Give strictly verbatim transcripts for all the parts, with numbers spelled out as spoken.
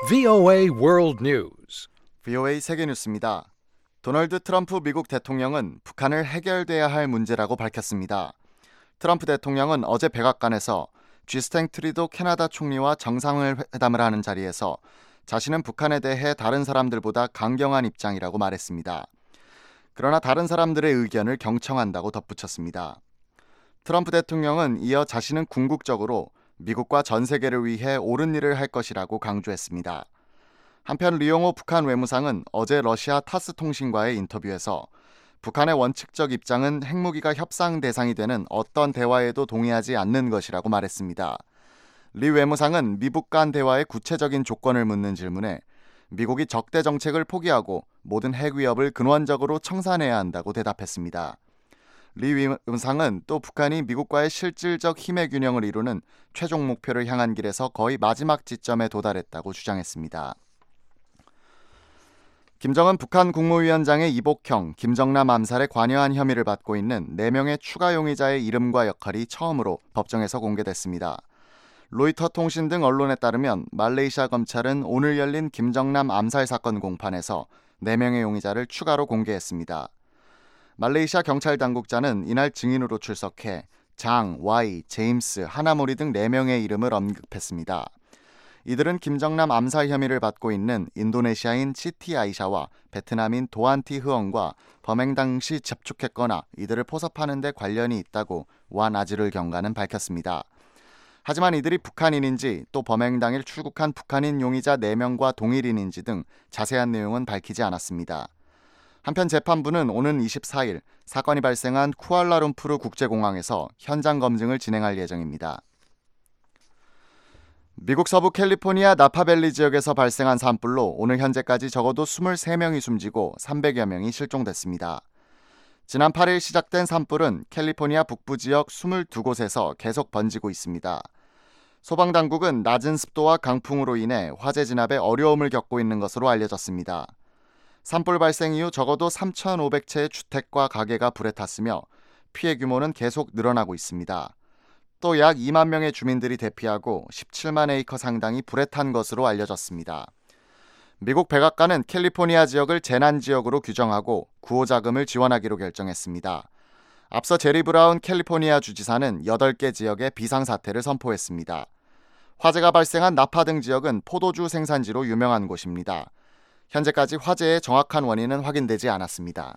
브이오에이 World News. 브이오에이 세계뉴스입니다. 도널드 트럼프 미국 대통령은 북한을 해결돼야 할 문제라고 밝혔습니다. 트럼프 대통령은 어제 백악관에서 주스틴 트루도 캐나다 총리와 정상회담을 하는 자리에서 자신은 북한에 대해 다른 사람들보다 강경한 입장이라고 말했습니다. 그러나 다른 사람들의 의견을 경청한다고 덧붙였습니다. 트럼프 대통령은 이어 자신은 궁극적으로 미국과 전 세계를 위해 옳은 일을 할 것이라고 강조했습니다. 한편 리용호 북한 외무상은 어제 러시아 타스 통신과의 인터뷰에서 북한의 원칙적 입장은 핵무기가 협상 대상이 되는 어떤 대화에도 동의하지 않는 것이라고 말했습니다. 리 외무상은 미북 간 대화의 구체적인 조건을 묻는 질문에 미국이 적대 정책을 포기하고 모든 핵 위협을 근원적으로 청산해야 한다고 대답했습니다. 리 외무상은 또 북한이 미국과의 실질적 힘의 균형을 이루는 최종 목표를 향한 길에서 거의 마지막 지점에 도달했다고 주장했습니다. 김정은 북한 국무위원장의 이복형, 김정남 암살에 관여한 혐의를 받고 있는 네 명의 추가 용의자의 이름과 역할이 처음으로 법정에서 공개됐습니다. 로이터 통신 등 언론에 따르면 말레이시아 검찰은 오늘 열린 김정남 암살 사건 공판에서 네 명의 용의자를 추가로 공개했습니다. 말레이시아 경찰 당국자는 이날 증인으로 출석해 장, 와이, 제임스, 하나모리 등 네 명의 이름을 언급했습니다. 이들은 김정남 암살 혐의를 받고 있는 인도네시아인 시티 아이샤와 베트남인 도안티 흐엉과 범행 당시 접촉했거나 이들을 포섭하는 데 관련이 있다고 완 아즈를 경관은 밝혔습니다. 하지만 이들이 북한인인지 또 범행 당일 출국한 북한인 용의자 네 명과 동일인인지 등 자세한 내용은 밝히지 않았습니다. 한편 재판부는 오는 이십사일 사건이 발생한 쿠알라룸푸르 국제공항에서 현장 검증을 진행할 예정입니다. 미국 서부 캘리포니아 나파밸리 지역에서 발생한 산불로 오늘 현재까지 적어도 이십삼 명이 숨지고 삼백여 명이 실종됐습니다. 지난 팔일 시작된 산불은 캘리포니아 북부 지역 이십이 곳에서 계속 번지고 있습니다. 소방당국은 낮은 습도와 강풍으로 인해 화재 진압에 어려움을 겪고 있는 것으로 알려졌습니다. 산불 발생 이후 적어도 삼천오백 채의 주택과 가게가 불에 탔으며 피해 규모는 계속 늘어나고 있습니다. 또 약 이만 명의 주민들이 대피하고 십칠만 에이커 상당이 불에 탄 것으로 알려졌습니다. 미국 백악관은 캘리포니아 지역을 재난지역으로 규정하고 구호 자금을 지원하기로 결정했습니다. 앞서 제리 브라운 캘리포니아 주지사는 여덟 개 지역에 비상사태를 선포했습니다. 화재가 발생한 나파 등 지역은 포도주 생산지로 유명한 곳입니다. 현재까지 화재의 정확한 원인은 확인되지 않았습니다.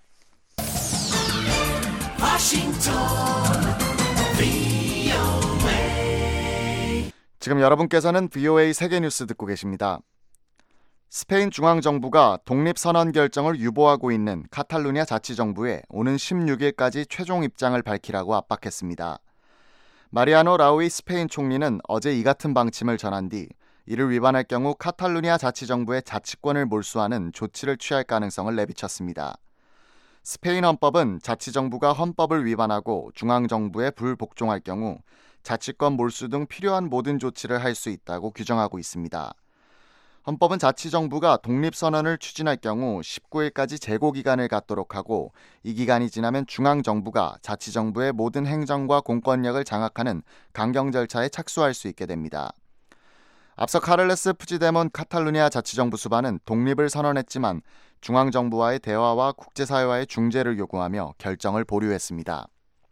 지금 여러분께서는 브이오에이 세계뉴스 듣고 계십니다. 스페인 중앙정부가 독립선언 결정을 유보하고 있는 카탈루냐 자치정부에 오는 십육일까지 최종 입장을 밝히라고 압박했습니다. 마리아노 라우이 스페인 총리는 어제 이 같은 방침을 전한 뒤 이를 위반할 경우 카탈루냐 자치정부의 자치권을 몰수하는 조치를 취할 가능성을 내비쳤습니다. 스페인 헌법은 자치정부가 헌법을 위반하고 중앙정부에 불복종할 경우 자치권 몰수 등 필요한 모든 조치를 할 수 있다고 규정하고 있습니다. 헌법은 자치정부가 독립선언을 추진할 경우 십구일까지 재고기간을 갖도록 하고 이 기간이 지나면 중앙정부가 자치정부의 모든 행정과 공권력을 장악하는 강경 절차에 착수할 수 있게 됩니다. 앞서 카를레스 푸지데몬 카탈루냐 자치정부 수반은 독립을 선언했지만 중앙정부와의 대화와 국제사회와의 중재를 요구하며 결정을 보류했습니다.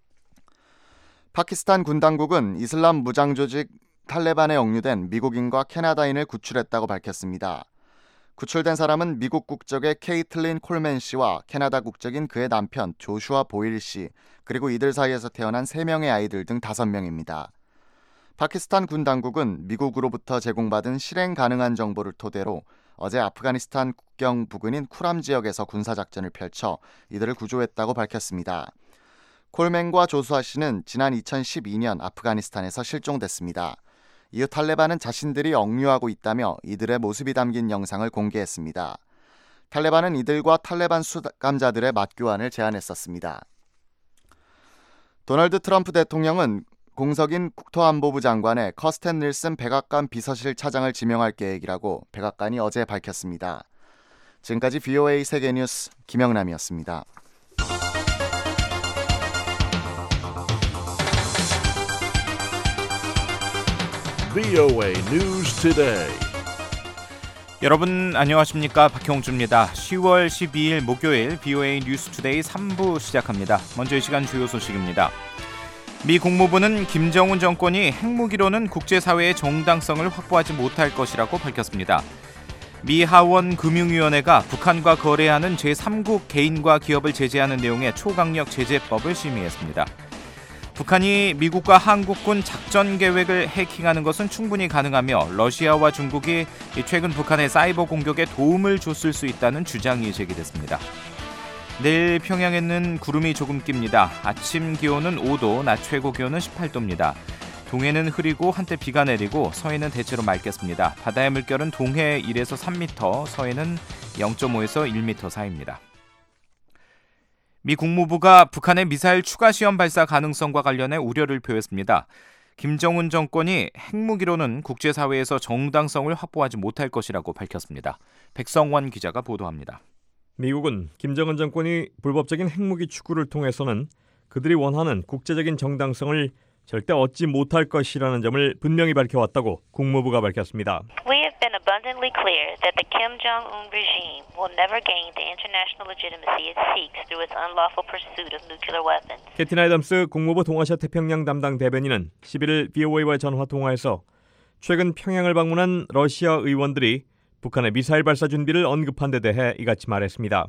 파키스탄 군 당국은 이슬람 무장 조직 탈레반에 억류된 미국인과 캐나다인을 구출했다고 밝혔습니다. 구출된 사람은 미국 국적의 케이틀린 콜맨 씨와 캐나다 국적인 그의 남편 조슈아 보일 씨, 그리고 이들 사이에서 태어난 세 명의 아이들 등 다섯 명입니다. 파키스탄 군 당국은 미국으로부터 제공받은 실행 가능한 정보를 토대로 어제 아프가니스탄 국경 부근인 쿠람 지역에서 군사작전을 펼쳐 이들을 구조했다고 밝혔습니다. 콜맨과 조수아 씨는 지난 이천십이년 아프가니스탄에서 실종됐습니다. 이후 탈레반은 자신들이 억류하고 있다며 이들의 모습이 담긴 영상을 공개했습니다. 탈레반은 이들과 탈레반 수감자들의 맞교환을 제안했었습니다. 도널드 트럼프 대통령은 공석인 국토안보부 장관의 커스텐 닐슨 백악관 비서실 차장을 지명할 계획이라고 백악관이 어제 밝혔습니다. 지금까지 브이오에이 세계뉴스 김영남이었습니다. 브이오에이 News Today. 여러분 안녕하십니까, 박형주입니다. 시월 십이일 목요일 비오에이 뉴스투데이 삼 부 시작합니다. 먼저 이 시간 주요 소식입니다. 미 국무부는 김정은 정권이 핵무기로는 국제사회의 정당성을 확보하지 못할 것이라고 밝혔습니다. 미 하원 금융위원회가 북한과 거래하는 제삼국 개인과 기업을 제재하는 내용의 초강력 제재법을 심의했습니다. 북한이 미국과 한국군 작전 계획을 해킹하는 것은 충분히 가능하며 러시아와 중국이 최근 북한의 사이버 공격에 도움을 줬을 수 있다는 주장이 제기됐습니다. 내일 평양에는 구름이 조금 낍니다. 아침 기온은 오 도, 낮 최고 기온은 십팔 도입니다. 동해는 흐리고 한때 비가 내리고 서해는 대체로 맑겠습니다. 바다의 물결은 동해 일에서 삼 미터, 서해는 영 점 오에서 일 미터 사이입니다. 미 국무부가 북한의 미사일 추가 시험 발사 가능성과 관련해 우려를 표했습니다. 김정은 정권이 핵무기로는 국제사회에서 정당성을 확보하지 못할 것이라고 밝혔습니다. 백성원 기자가 보도합니다. 미국은 김정은 정권이 불법적인 핵무기 추구를 통해서는 그들이 원하는 국제적인 정당성을 절대 얻지 못할 것이라는 점을 분명히 밝혀왔다고 국무부가 밝혔습니다. We have been abundantly clear that the Kim Jong-un regime will never gain the international legitimacy it seeks through its unlawful pursuit of nuclear weapons. 캐티나 애덤스 국무부 동아시아 태평양 담당 대변인은 십일일 비오에이와 전화 통화에서 최근 평양을 방문한 러시아 의원들이 북한의 미사일 발사 준비를 언급한 데 대해 이같이 말했습니다.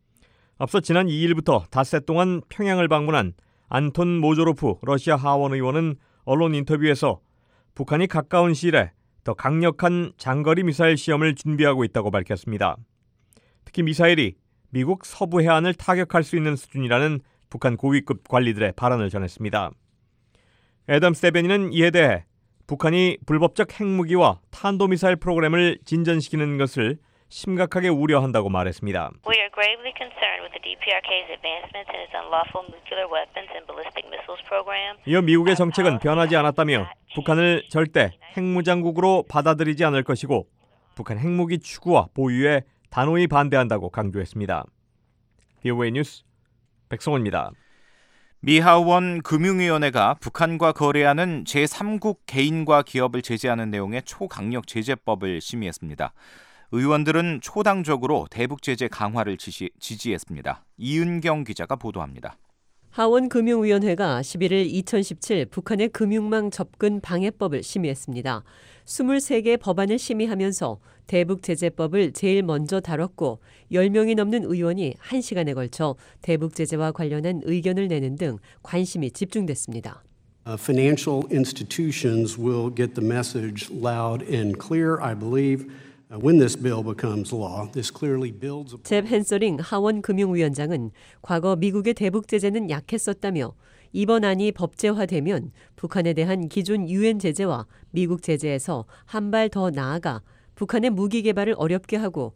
앞서 지난 이일부터 닷새 동안 평양을 방문한 안톤 모조로프 러시아 하원 의원은 언론 인터뷰에서 북한이 가까운 시일에 더 강력한 장거리 미사일 시험을 준비하고 있다고 밝혔습니다. 특히 미사일이 미국 서부 해안을 타격할 수 있는 수준이라는 북한 고위급 관리들의 발언을 전했습니다. 애덤스 대변인은 이에 대해 북한이 불법적 핵무기와 탄도미사일 프로그램을 진전시키는 것을 심각하게 우려한다고 말했습니다. We are gravely concerned with the 디피아르케이's advancements in its unlawful nuclear weapons and ballistic missiles program. 이어 미국의 정책은 변하지 않았다며 북한을 절대 핵무장국으로 받아들이지 않을 것이고 북한 핵무기 추구와 보유에 단호히 반대한다고 강조했습니다. 비오에이 뉴스 백성원입니다. 미 하원 금융위원회가 북한과 거래하는 제삼국 개인과 기업을 제재하는 내용의 초강력 제재법을 심의했습니다. 의원들은 초당적으로 대북 제재 강화를 지시, 지지했습니다. 이은경 기자가 보도합니다. 하원 금융위원회가 십일일 이천십칠 북한의 금융망 접근 방해법을 심의했습니다. 이십삼 개 법안을 심의하면서 대북 제재법을 제일 먼저 다뤘고 열 명이 넘는 의원이 한 시간에 걸쳐 대북 제재와 관련한 의견을 내는 등 관심이 집중됐습니다. Uh, financial institutions will get the message loud and clear, I believe. When this bill becomes law, this clearly builds. 잽 헨서링 하원 금융위원장은 과거 미국의 대북 제재는 약했었다며 이번 안이 법제화되면 북한에 대한 기존 유엔 제재와 미국 제재에서 한 발 더 나아가 북한의 무기 개발을 어렵게 하고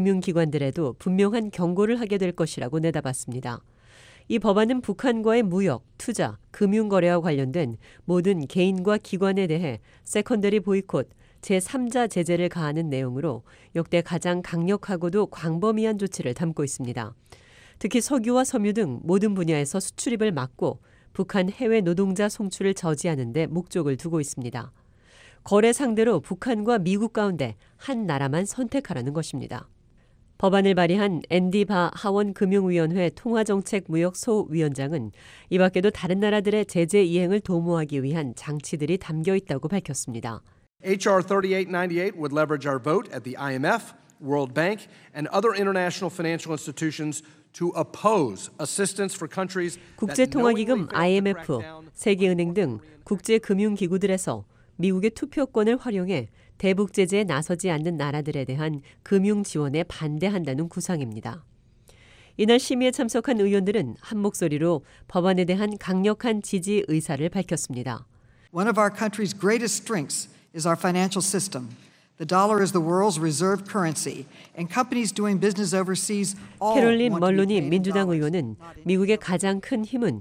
금융기관들에도 분명한 경고를 하게 될 것이라고 내다봤습니다. 이 법안은 북한과의 무역, 투자, 금융거래와 관련된 모든 개인과 기관에 대해 세컨더리 보이콧, 제삼자 제재를 가하는 내용으로 역대 가장 강력하고도 광범위한 조치를 담고 있습니다. 특히 석유와 섬유 등 모든 분야에서 수출입을 막고 북한 해외 노동자 송출을 저지하는 데 목적을 두고 있습니다. 거래 상대로 북한과 미국 가운데 한 나라만 선택하라는 것입니다. 법안을 발의한 앤디 바 하원 금융위원회 통화정책무역 소위원장은 이 밖에도 다른 나라들의 제재 이행을 도모하기 위한 장치들이 담겨 있다고 밝혔습니다. 에이치알 thirty-eight ninety-eight would leverage our vote at the 아이엠에프, World Bank, and other international financial institutions to oppose assistance for countries. 국제통화기금 아이엠에프, 세계은행 등 국제금융기구들에서 미국의 투표권을 활용해 대북 제재에 나서지 않는 나라들에 대한 금융 지원에 반대한다는 구상입니다. 이날 심의에 참석한 의원들은 한 목소리로 법안에 대한 강력한 지지 의사를 밝혔습니다. One of our country's greatest strengths is our financial system. The dollar is the world's reserve currency, and companies doing business overseas all 캐롤린 want to be 멀로니 paid in 민주당 dollars. 의원은 미국의 가장 큰 힘은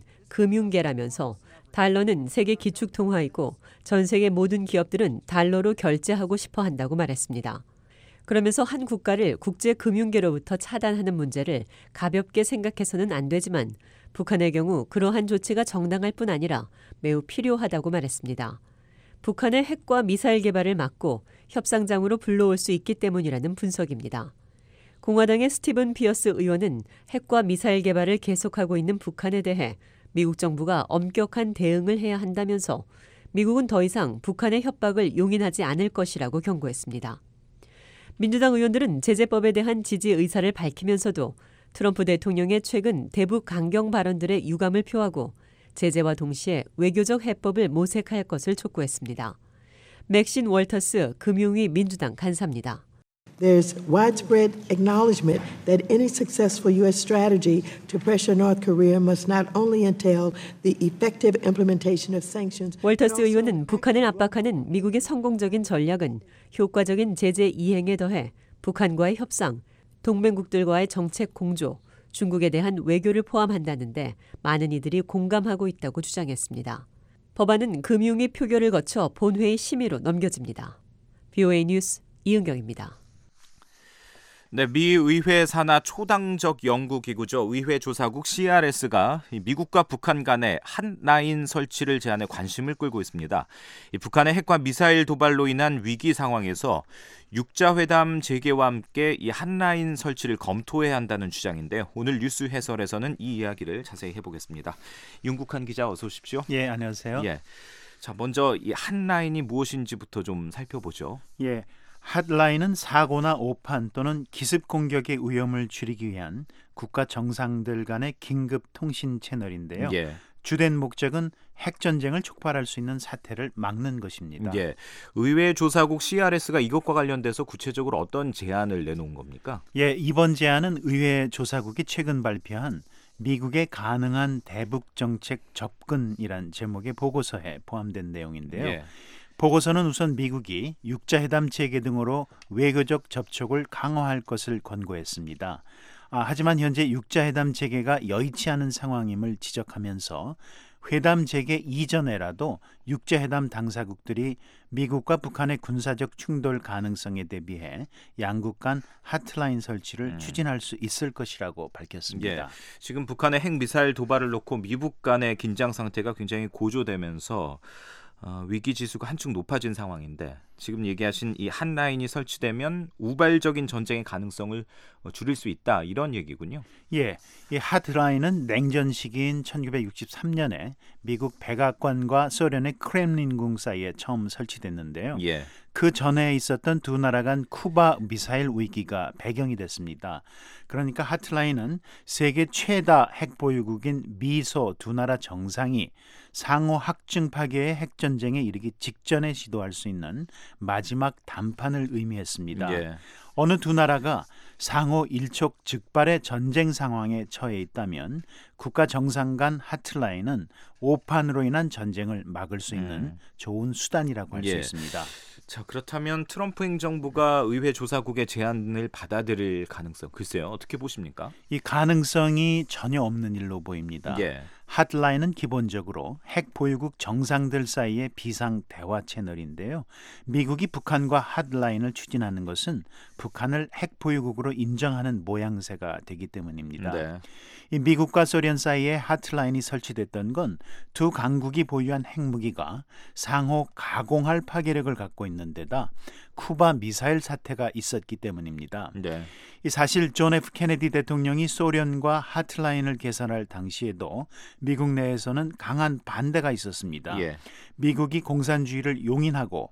금융계라면서 달러는 세계 기축통화이고 전 세계 모든 기업들은 달러로 결제하고 싶어 한다고 말했습니다. 그러면서 한 국가를 국제금융계로부터 차단하는 문제를 가볍게 생각해서는 안 되지만 북한의 경우 그러한 조치가 정당할 뿐 아니라 매우 필요하다고 말했습니다. 북한의 핵과 미사일 개발을 막고 협상장으로 불러올 수 있기 때문이라는 분석입니다. 공화당의 스티븐 피어스 의원은 핵과 미사일 개발을 계속하고 있는 북한에 대해 미국 정부가 엄격한 대응을 해야 한다면서 미국은 더 이상 북한의 협박을 용인하지 않을 것이라고 경고했습니다. 민주당 의원들은 제재법에 대한 지지 의사를 밝히면서도 트럼프 대통령의 최근 대북 강경 발언들에 유감을 표하고 제재와 동시에 외교적 해법을 모색할 것을 촉구했습니다. 맥신 월터스 금융위 민주당 간사입니다. There's widespread acknowledgement that any successful U S strategy to pressure North Korea must not only entail the effective implementation of sanctions. 월터스 의원은 북한을 압박하는 미국의 성공적인 전략은 효과적인 제재 이행에 더해 북한과의 협상, 동맹국들과의 정책 공조, 중국에 대한 외교를 포함한다는데 많은 이들이 공감하고 있다고 주장했습니다. 법안은 금융위 표결을 거쳐 본회의 심의로 넘겨집니다. 비오에이 뉴스 이은경입니다. 네, 미 의회 산하 초당적 연구기구죠. 의회조사국 씨알에스가 미국과 북한 간의 핫라인 설치를 제안해 관심을 끌고 있습니다. 이 북한의 핵과 미사일 도발로 인한 위기 상황에서 육자회담 재개와 함께 이 핫라인 설치를 검토해야 한다는 주장인데요. 오늘 뉴스 해설에서는 이 이야기를 자세히 해보겠습니다. 윤국한 기자 어서 오십시오. 예, 안녕하세요. 예, 자 먼저 이 핫라인이 무엇인지부터 좀 살펴보죠. 예. 핫라인은 사고나 오판 또는 기습 공격의 위험을 줄이기 위한 국가 정상들 간의 긴급 통신 채널인데요. 예. 주된 목적은 핵전쟁을 촉발할 수 있는 사태를 막는 것입니다. 예. 의회 조사국 씨알에스가 이것과 관련돼서 구체적으로 어떤 제안을 내놓은 겁니까? 예, 이번 제안은 의회 조사국이 최근 발표한 미국의 가능한 대북 정책 접근이란 제목의 보고서에 포함된 내용인데요. 예. 보고서는 우선 미국이 육자회담 체계 등으로 외교적 접촉을 강화할 것을 권고했습니다. 아, 하지만 현재 육자회담 체계가 여의치 않은 상황임을 지적하면서 회담 재개 이전에라도 육자회담 당사국들이 미국과 북한의 군사적 충돌 가능성에 대비해 양국 간 핫라인 설치를 음. 추진할 수 있을 것이라고 밝혔습니다. 예, 지금 북한의 핵 미사일 도발을 놓고 미국 간의 긴장 상태가 굉장히 고조되면서 어, 위기 지수가 한층 높아진 상황인데 지금 얘기하신 이 핫라인이 설치되면 우발적인 전쟁의 가능성을 어, 줄일 수 있다 이런 얘기군요. 예, 이 핫라인은 냉전 시기인 천구백육십삼 년에 미국 백악관과 소련의 크렘린궁 사이에 처음 설치됐는데요. 예. 그 전에 있었던 두 나라 간 쿠바 미사일 위기가 배경이 됐습니다. 그러니까 핫라인은 세계 최다 핵 보유국인 미소 두 나라 정상이 상호 확증 파괴의 핵전쟁에 이르기 직전에 시도할 수 있는 마지막 단판을 의미했습니다. 예. 어느 두 나라가 상호 일촉즉발의 전쟁 상황에 처해 있다면 국가 정상 간 핫라인은 오판으로 인한 전쟁을 막을 수 있는 음. 좋은 수단이라고 할 수 예. 있습니다. 자, 그렇다면 트럼프 행정부가 의회 조사국의 제안을 받아들일 가능성, 글쎄요, 어떻게 보십니까? 이 가능성이 전혀 없는 일로 보입니다. 예. 핫라인은 기본적으로 핵 보유국 정상들 사이의 비상 대화 채널인데요. 미국이 북한과 핫라인을 추진하는 것은 북한을 핵 보유국으로 인정하는 모양새가 되기 때문입니다. 네. 이 미국과 소련 사이에 핫라인이 설치됐던 건 두 강국이 보유한 핵무기가 상호 가공할 파괴력을 갖고 있는 데다 쿠바 미사일 사태가 있었기 때문입니다. 네. 이 사실 존 에프 케네디 대통령이 소련과 핫라인을 개설할 당시에도 미국 내에서는 강한 반대가 있었습니다. 예. 미국이 공산주의를 용인하고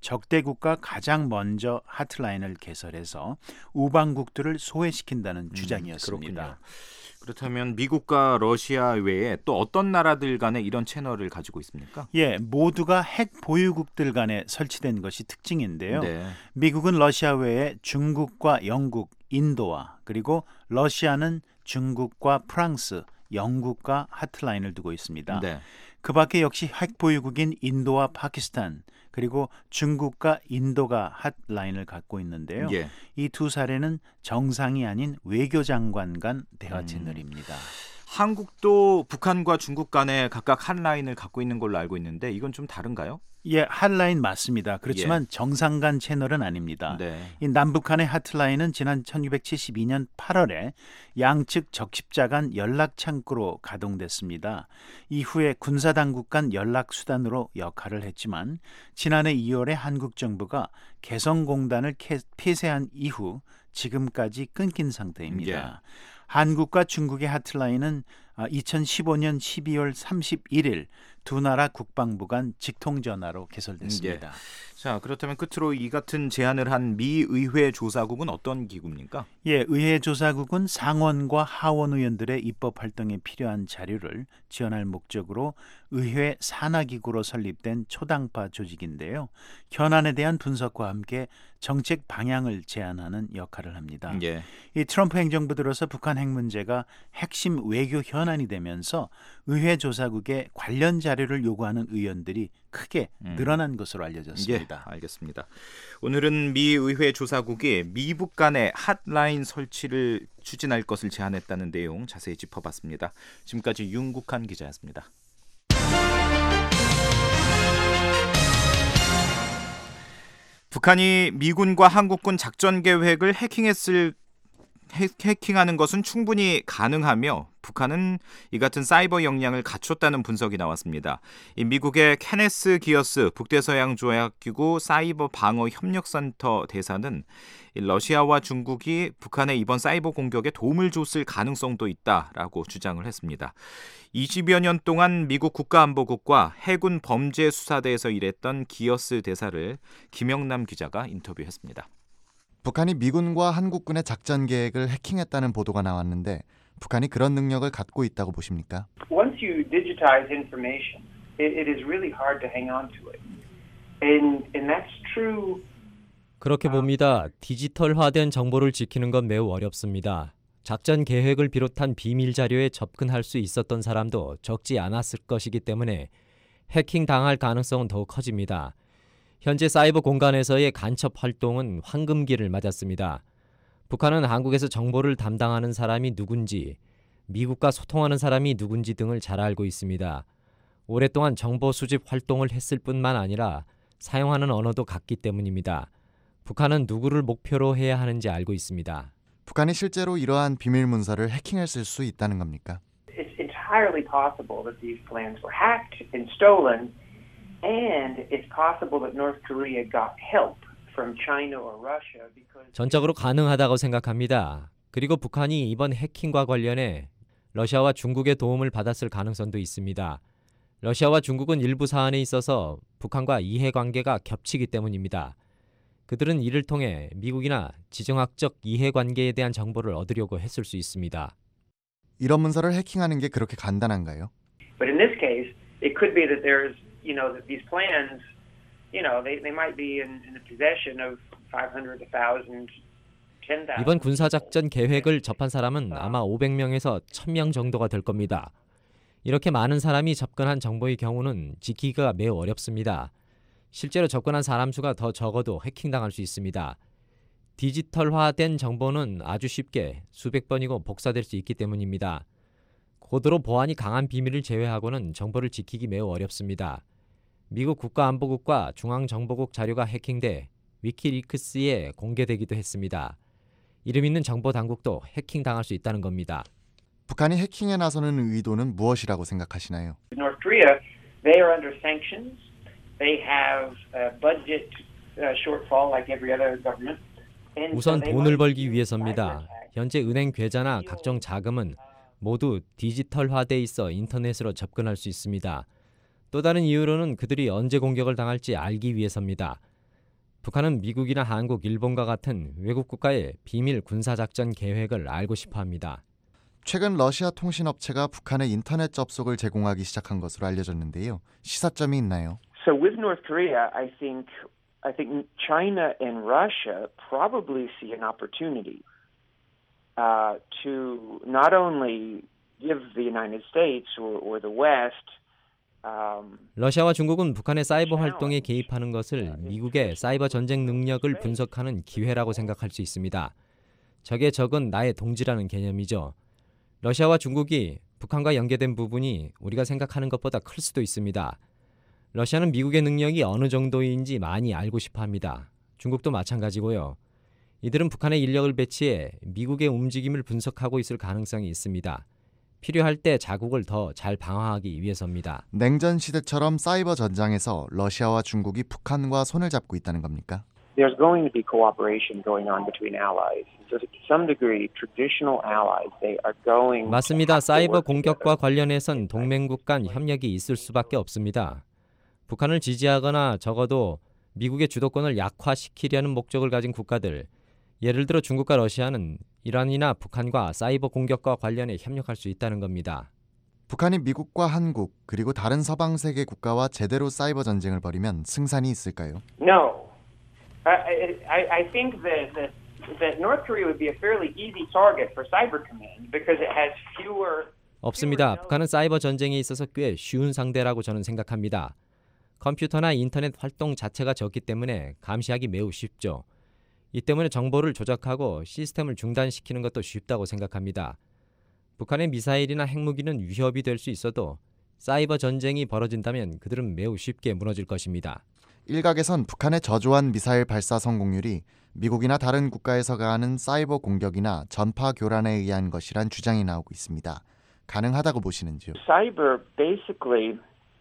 적대국가 가장 먼저 핫라인을 개설해서 우방국들을 소외시킨다는 주장이었습니다. 음, 그렇다면 미국과 러시아 외에 또 어떤 나라들 간에 이런 채널을 가지고 있습니까? 예, 모두가 핵 보유국들 간에 설치된 것이 특징인데요. 네. 미국은 러시아 외에 중국과 영국, 인도와 그리고 러시아는 중국과 프랑스, 영국과 핫라인을 두고 있습니다. 네. 그 밖에 역시 핵 보유국인 인도와 파키스탄 그리고 중국과 인도가 핫라인을 갖고 있는데요. 예. 이 두 사례는 정상이 아닌 외교장관 간 대화 채널입니다. 음. 한국도 북한과 중국 간에 각각 한 라인을 갖고 있는 걸로 알고 있는데 이건 좀 다른가요? 예, 핫라인 맞습니다. 그렇지만 예. 정상 간 채널은 아닙니다. 네. 이 남북한의 핫라인은 지난 천구백칠십이 년 팔월에 양측 적십자 간 연락 창구로 가동됐습니다. 이후에 군사당국 간 연락 수단으로 역할을 했지만 지난해 이월에 한국 정부가 개성공단을 폐쇄한 이후 지금까지 끊긴 상태입니다. 예. 한국과 중국의 핫라인은 이천십오 년 십이월 삼십일 일 두 나라 국방부 간 직통전화로 개설됐습니다. 예. 자, 그렇다면 끝으로 이 같은 제안을 한 미 의회 조사국은 어떤 기구입니까? 예, 의회 조사국은 상원과 하원 의원들의 입법 활동에 필요한 자료를 지원할 목적으로 의회 산하기구로 설립된 초당파 조직인데요. 현안에 대한 분석과 함께 정책 방향을 제안하는 역할을 합니다. 예. 이 트럼프 행정부 들어서 북한 핵 문제가 핵심 외교 현안이 되면서 의회 조사국에 관련 자료를 요구하는 의원들이 크게 늘어난 것으로 알려졌습니다. 예, 알겠습니다. 오늘은 미 의회 조사국이 미북 간의 핫라인 설치를 추진할 것을 제안했다는 내용 자세히 짚어봤습니다. 지금까지 윤국한 기자였습니다. 북한이 미군과 한국군 작전 계획을 해킹했을 해킹하는 것은 충분히 가능하며 북한은 이 같은 사이버 역량을 갖췄다는 분석이 나왔습니다. 이 미국의 케네스 기어스 북대서양조약기구 사이버 방어 협력센터 대사는 러시아와 중국이 북한의 이번 사이버 공격에 도움을 줬을 가능성도 있다라고 주장을 했습니다. 이십여 년 동안 미국 국가안보국과 해군 범죄수사대에서 일했던 기어스 대사를 김영남 기자가 인터뷰했습니다. 북한이 미군과 한국군의 작전 계획을 해킹했다는 보도가 나왔는데 북한이 그런 능력을 갖고 있다고 보십니까? Once you digitize information, it, it is really hard to hang on to it. And, and that's true. 그렇게 봅니다. 디지털화된 정보를 지키는 건 매우 어렵습니다. 작전 계획을 비롯한 비밀 자료에 접근할 수 있었던 사람도 적지 않았을 것이기 때문에 해킹 당할 가능성은 더욱 커집니다. 현재 사이버 공간에서의 간첩 활동은 황금기를 맞았습니다. 북한은 한국에서 정보를 담당하는 사람이 누군지, 미국과 소통하는 사람이 누군지 등을 잘 알고 있습니다. 오랫동안 정보 수집 활동을 했을 뿐만 아니라 사용하는 언어도 같기 때문입니다. 북한은 누구를 목표로 해야 하는지 알고 있습니다. 북한이 실제로 이러한 비밀 문서를 해킹했을 수 있다는 겁니까? It's entirely possible that these plans were hacked and stolen. And it's possible that North Korea got help from China or Russia because 전적으로 가능하다고 생각합니다. 그리고 북한이 이번 해킹과 관련해 러시아와 중국의 도움을 받았을 가능성도 있습니다. 러시아와 중국은 일부 사안에 있어서 북한과 이해관계가 겹치기 때문입니다. 그들은 이를 통해 미국이나 지정학적 이해관계에 대한 정보를 얻으려고 했을 수 있습니다. 이런 문서를 해킹하는 게 그렇게 간단한가요? But in this case, it could be that there's You know, that these plans, you know, they, they might be in, in the possession of five hundred, one thousand, ten thousand. 이번 군사작전 계획을 접한 사람은 아마 오백 명에서 천 명 정도가 될 겁니다. 이렇게 많은 사람이 접근한 정보의 경우는 지키기가 매우 어렵습니다. 실제로 접근한 사람 수가 더 적어도 해킹당할 수 있습니다. 디지털화된 정보는 아주 쉽게 수백 번이고 복사될 수 있기 때문입니다. 고도로 보안이 강한 비밀을 제외하고는 정보를 지키기 매우 어렵습니다. 미국 국가안보국과 중앙정보국 자료가 해킹돼 위키리크스에 공개되기도 했습니다. 이름 있는 정보 당국도 해킹당할 수 있다는 겁니다. 북한이 해킹에 나서는 의도는 무엇이라고 생각하시나요? North Korea, they are under sanctions. They have a budget shortfall like every other government. 우선 돈을 벌기 위해서입니다. 현재 은행 계좌나 각종 자금은 모두 디지털화돼 있어 인터넷으로 접근할 수 있습니다. 또 다른 이유로는 그들이 언제 공격을 당할지 알기 위해서입니다. 북한은 미국이나 한국, 일본과 같은 외국 국가의 비밀 군사작전 계획을 알고 싶어합니다. 최근 러시아 통신업체가 북한의 인터넷 접속을 제공하기 시작한 것으로 알려졌는데요. 시사점이 있나요? So with North Korea, I think I think China and Russia probably see an opportunity uh, to not only give the United States or, or the West 러시아와 중국은 북한의 사이버 활동에 개입하는 것을 미국의 사이버 전쟁 능력을 분석하는 기회라고 생각할 수 있습니다. 적의 적은 나의 동지라는 개념이죠. 러시아와 중국이 북한과 연계된 부분이 우리가 생각하는 것보다 클 수도 있습니다. 러시아는 미국의 능력이 어느 정도인지 많이 알고 싶어 합니다. 중국도 마찬가지고요. 이들은 북한의 인력을 배치해 미국의 움직임을 분석하고 있을 가능성이 있습니다. 필요할 때 자국을 더 잘 방어하기 위해서입니다. 냉전 시대처럼 사이버 전장에서 러시아와 중국이 북한과 손을 잡고 있다는 겁니까? There's going to be cooperation going on between allies. So to some degree, traditional allies, they are going. 맞습니다. 사이버 공격과 관련해선 동맹국 간 협력이 있을 수밖에 없습니다. 북한을 지지하거나 적어도 미국의 주도권을 약화시키려는 목적을 가진 국가들, 예를 들어 중국과 러시아는 이란이나 북한과 사이버 공격과 관련해 협력할 수 있다는 겁니다. 북한이 미국과 한국 그리고 다른 서방 세계 국가와 제대로 사이버 전쟁을 벌이면 승산이 있을까요? No. I, I, I think that, that, that North Korea would be a fairly easy target for cyber command because it has fewer. 없습니다. 북한은 사이버 전쟁에 있어서 꽤 쉬운 상대라고 저는 생각합니다. 컴퓨터나 인터넷 활동 자체가 적기 때문에 감시하기 매우 쉽죠. 이 때문에 정보를 조작하고 시스템을 중단시키는 것도 쉽다고 생각합니다. 북한의 미사일이나 핵무기는 위협이 될 수 있어도 사이버 전쟁이 벌어진다면 그들은 매우 쉽게 무너질 것입니다. 일각에선 북한의 저조한 미사일 발사 성공률이 미국이나 다른 국가에서 가하는 사이버 공격이나 전파 교란에 의한 것이란 주장이 나오고 있습니다. 가능하다고 보시는지요? Cyber basically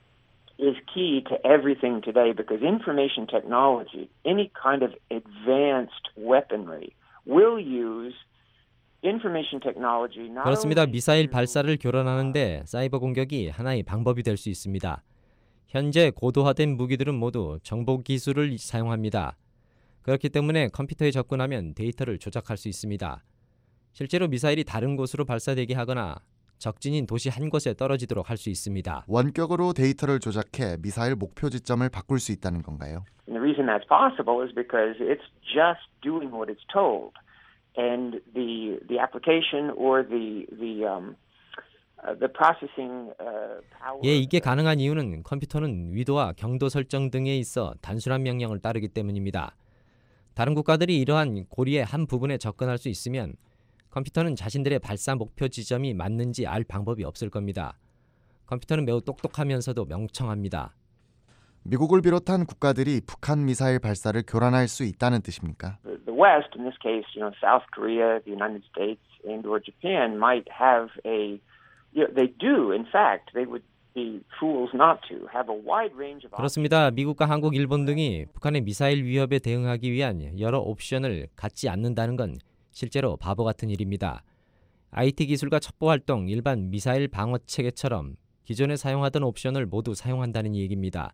is key to everything today because information technology, any kind of advanced weaponry, will use information technology. Not 그렇습니다. 미사일 발사를 교란하는데 사이버 공격이 하나의 방법이 될 수 있습니다. 현재 고도화된 무기들은 모두 정보 기술을 사용합니다. 그렇기 때문에 컴퓨터에 접근하면 데이터를 조작할 수 있습니다. 실제로 미사일이 다른 곳으로 발사되게 하거나 적진인 도시 한 곳에 떨어지도록 할 수 있습니다. 원격으로 데이터를 조작해 미사일 목표 지점을 바꿀 수 있다는 건가요? And the reason that's possible is because it's just doing what it's told, and the the application or the the um, uh, the processing uh, power. 예, 이게 가능한 이유는 컴퓨터는 위도와 경도 설정 등에 있어 단순한 명령을 따르기 때문입니다. 다른 국가들이 이러한 고리의 한 부분에 접근할 수 있으면 컴퓨터는 자신들의 발사 목표 지점이 맞는지 알 방법이 없을 겁니다. 컴퓨터는 매우 똑똑하면서도 명청합니다. 미국을 비롯한 국가들이 북한 미사일 발사를 교란할 수 있다는 뜻입니까? The West, in this case, you know, South Korea, the United States, and or Japan might have a, you know, they do, in fact, they would be fools not to have a wide range of. 그렇습니다. 미국과 한국, 일본 등이 북한의 미사일 위협에 대응하기 위한 여러 옵션을 갖지 않는다는 건 실제로 바보 같은 일입니다. 아이티 기술과 첩보활동, 일반 미사일 방어 체계처럼 기존에 사용하던 옵션을 모두 사용한다는 얘기입니다.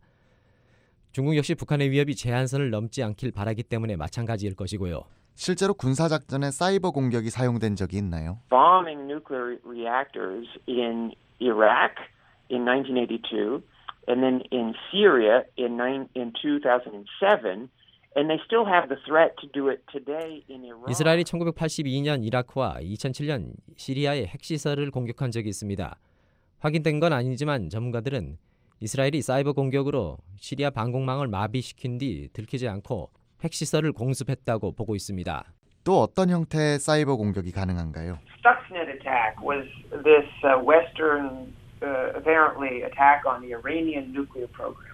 중국 역시 북한의 위협이 제한선을 넘지 않길 바라기 때문에 마찬가지일 것이고요. 실제로 군사작전에 사이버 공격이 사용된 적이 있나요? Bombing nuclear reactors in Iraq in nineteen eighty-two and then in Syria in, nine, in two thousand seven. And they still have the threat to do it today in Iran. 이스라엘이 천구백팔십이 년 이라크와 이천칠 년 시리아의 핵시설을 공격한 적이 있습니다. 확인된 건 아니지만 전문가들은 이스라엘이 사이버 공격으로 시리아 방공망을 마비시킨 뒤 들키지 않고 핵시설을 공습했다고 보고 있습니다. 또 어떤 형태의 사이버 공격이 가능한가요? Stuxnet attack was this uh, Western, uh, apparently, attack on the Iranian nuclear program.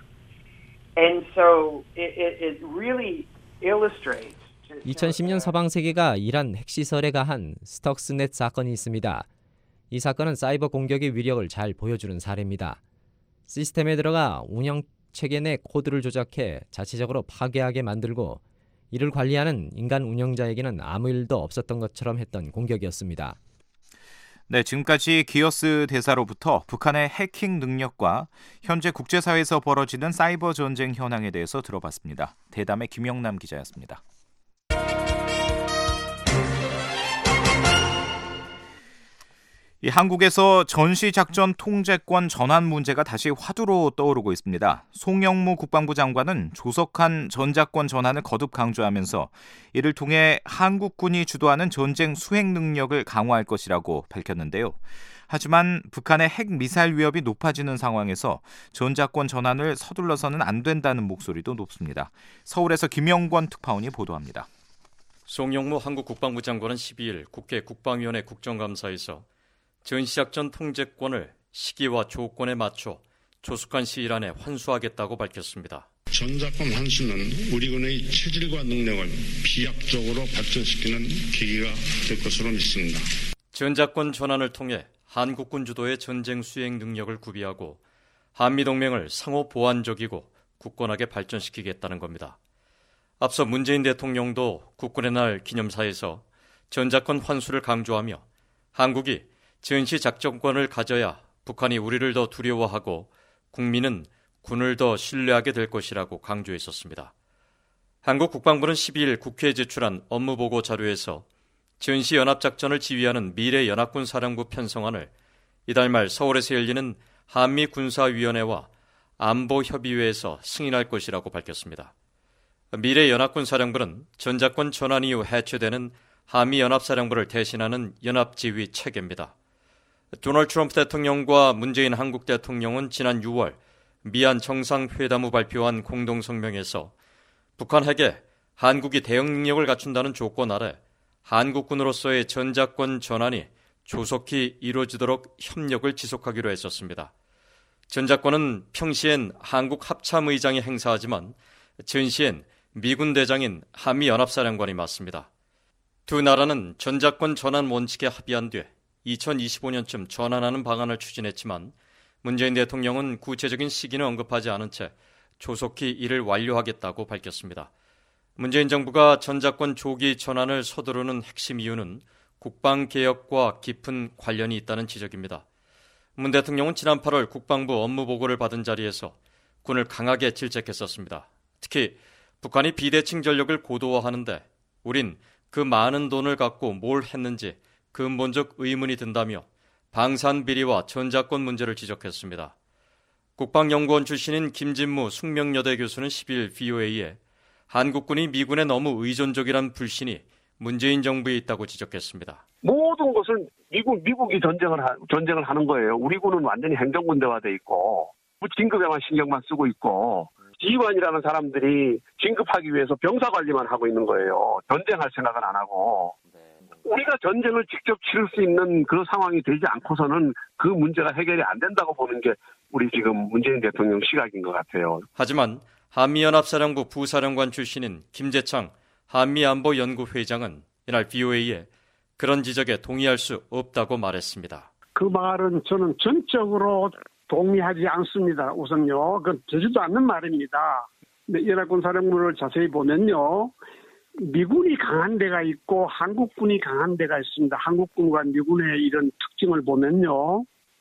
And so it, it, it really illustrates. 이천십 년 서방 세계가 이란 핵시설에 가한 스톡스넷 사건이 있습니다. 이 사건은 사이버 공격의 위력을 잘 보여주는 사례입니다. 시스템에 들어가 운영 체계 내 코드를 조작해 자체적으로 파괴하게 만들고 이를 관리하는 인간 운영자에게는 아무 일도 없었던 것처럼 했던 공격이었습니다. 네, 지금까지 기어스 대사로부터 북한의 해킹 능력과 현재 국제사회에서 벌어지는 사이버 전쟁 현황에 대해서 들어봤습니다. 대담의 김영남 기자였습니다. 이 한국에서 전시작전 통제권 전환 문제가 다시 화두로 떠오르고 있습니다. 송영무 국방부 장관은 조속한 전작권 전환을 거듭 강조하면서 이를 통해 한국군이 주도하는 전쟁 수행 능력을 강화할 것이라고 밝혔는데요. 하지만 북한의 핵 미사일 위협이 높아지는 상황에서 전작권 전환을 서둘러서는 안 된다는 목소리도 높습니다. 서울에서 김영권 특파원이 보도합니다. 송영무 한국 국방부 장관은 십이 일 국회 국방위원회 국정감사에서 전시작전 통제권을 시기와 조건에 맞춰 조속한 시일 안에 환수하겠다고 밝혔습니다. 전작권 환수는 우리군의 체질과 능력을 비약적으로 발전시키는 계기가 될 것으로 믿습니다. 전작권 전환을 통해 한국군 주도의 전쟁 수행 능력을 구비하고 한미동맹을 상호 보완적이고 굳건하게 발전시키겠다는 겁니다. 앞서 문재인 대통령도 국군의 날 기념사에서 전작권 환수를 강조하며 한국이 전시 작전권을 가져야 북한이 우리를 더 두려워하고 국민은 군을 더 신뢰하게 될 것이라고 강조했었습니다. 한국 국방부는 십이일 국회에 제출한 업무보고 자료에서 전시연합작전을 지휘하는 미래연합군 사령부 편성안을 이달 말 서울에서 열리는 한미군사위원회와 안보협의회에서 승인할 것이라고 밝혔습니다. 미래연합군 사령부는 전작권 전환 이후 해체되는 한미연합사령부를 대신하는 연합지휘 체계입니다. 도널드 트럼프 대통령과 문재인 한국 대통령은 지난 유월 미한 정상회담 후 발표한 공동성명에서 북한 핵에 한국이 대응 능력을 갖춘다는 조건 아래 한국군으로서의 전작권 전환이 조속히 이루어지도록 협력을 지속하기로 했었습니다. 전작권은 평시엔 한국 합참의장이 행사하지만 전시엔 미군 대장인 한미연합사령관이 맡습니다. 두 나라는 전작권 전환 원칙에 합의한 뒤 이천이십오년쯤 전환하는 방안을 추진했지만 문재인 대통령은 구체적인 시기는 언급하지 않은 채 조속히 이를 완료하겠다고 밝혔습니다. 문재인 정부가 전작권 조기 전환을 서두르는 핵심 이유는 국방개혁과 깊은 관련이 있다는 지적입니다. 문 대통령은 지난 팔월 국방부 업무보고를 받은 자리에서 군을 강하게 질책했었습니다. 특히 북한이 비대칭 전력을 고도화하는데 우린 그 많은 돈을 갖고 뭘 했는지 근본적 의문이 든다며 방산비리와 전작권 문제를 지적했습니다. 국방연구원 출신인 김진무 숙명여대 교수는 십이일 브이오에이에 한국군이 미군에 너무 의존적이란 불신이 문재인 정부에 있다고 지적했습니다. 모든 것을 미국, 미국이 전쟁을, 하, 전쟁을 하는 거예요. 우리 군은 완전히 행정군대화돼 있고 진급에만 신경만 쓰고 있고 지휘관이라는 사람들이 진급하기 위해서 병사 관리만 하고 있는 거예요. 전쟁할 생각은 안 하고. 우리가 전쟁을 직접 치를 수 있는 그 상황이 되지 않고서는 그 문제가 해결이 안 된다고 보는 게 우리 지금 문재인 대통령 시각인 것 같아요. 하지만 한미연합사령부 부사령관 출신인 김재창 한미안보연구회장은 이날 브이오에이에 그런 지적에 동의할 수 없다고 말했습니다. 그 말은 저는 전적으로 동의하지 않습니다. 우선요. 그건 되지도 않는 말입니다. 연합군 사령부를 자세히 보면요. 미군이 강한 데가 있고 한국군이 강한 데가 있습니다. 한국군과 미군의 이런 특징을 보면요.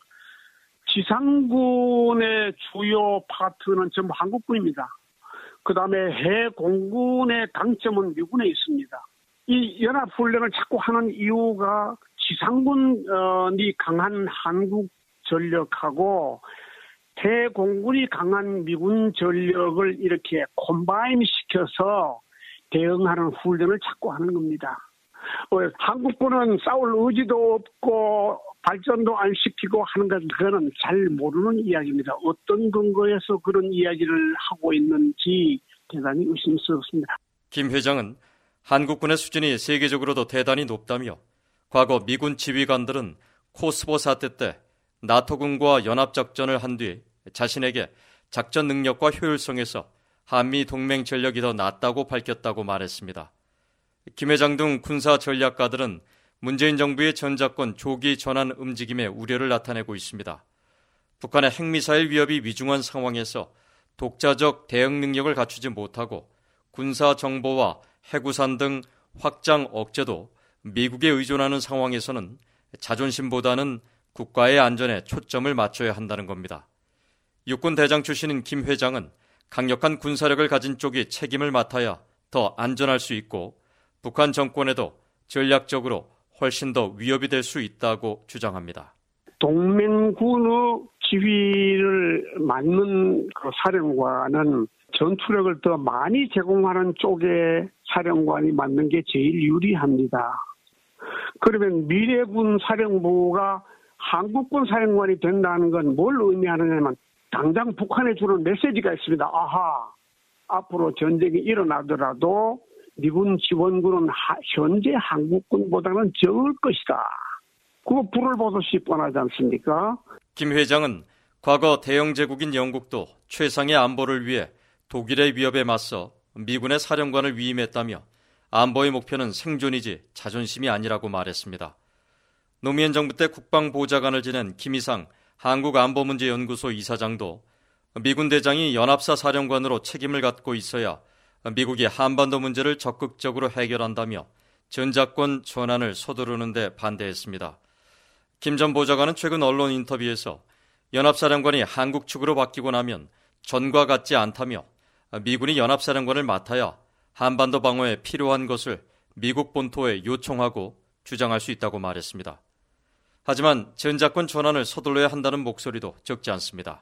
지상군의 주요 파트는 전부 한국군입니다. 그 다음에 해공군의 강점은 미군에 있습니다. 이 연합훈련을 자꾸 하는 이유가 지상군이 강한 한국 전력하고 해공군이 강한 미군 전력을 이렇게 콤바인 시켜서 대응하는 훈련을 자꾸 하는 겁니다. 어, 한국군은 싸울 의지도 없고 발전도 안 시키고 하는 것, 그거는 잘 모르는 이야기입니다. 어떤 근거에서 그런 이야기를 하고 있는지 대단히 의심스럽습니다. 김 회장은 한국군의 수준이 세계적으로도 대단히 높다며 과거 미군 지휘관들은 코스보 사태 때 나토군과 연합작전을 한 뒤 자신에게 작전 능력과 효율성에서 한미 동맹 전력이 더 낫다고 밝혔다고 말했습니다. 김 회장 등 군사 전략가들은 문재인 정부의 전작권 조기 전환 움직임에 우려를 나타내고 있습니다. 북한의 핵미사일 위협이 위중한 상황에서 독자적 대응 능력을 갖추지 못하고 군사 정보와 해구산 등 확장 억제도 미국에 의존하는 상황에서는 자존심보다는 국가의 안전에 초점을 맞춰야 한다는 겁니다. 육군 대장 출신인 김 회장은 강력한 군사력을 가진 쪽이 책임을 맡아야 더 안전할 수 있고 북한 정권에도 전략적으로 훨씬 더 위협이 될 수 있다고 주장합니다. 동맹군의 지휘를 맡는 그 사령관은 전투력을 더 많이 제공하는 쪽의 사령관이 맡는 게 제일 유리합니다. 그러면 미래군 사령부가 한국군 사령관이 된다는 건 뭘 의미하느냐면 당장 북한에 주는 메시지가 있습니다. 아하, 앞으로 전쟁이 일어나더라도 미군 지원군은 하, 현재 한국군보다는 적을 것이다. 그거 불을 보듯이 뻔하지 않습니까? 김 회장은 과거 대영 제국인 영국도 최상의 안보를 위해 독일의 위협에 맞서 미군의 사령관을 위임했다며 안보의 목표는 생존이지 자존심이 아니라고 말했습니다. 노무현 정부 때 국방보좌관을 지낸 김이상 한국안보문제연구소 이사장도 미군 대장이 연합사 사령관으로 책임을 갖고 있어야 미국이 한반도 문제를 적극적으로 해결한다며 전작권 전환을 서두르는 데 반대했습니다. 김 전 보좌관은 최근 언론 인터뷰에서 연합사령관이 한국 측으로 바뀌고 나면 전과 같지 않다며 미군이 연합사령관을 맡아야 한반도 방어에 필요한 것을 미국 본토에 요청하고 주장할 수 있다고 말했습니다. 하지만 전작권 전환을 서둘러야 한다는 목소리도 적지 않습니다.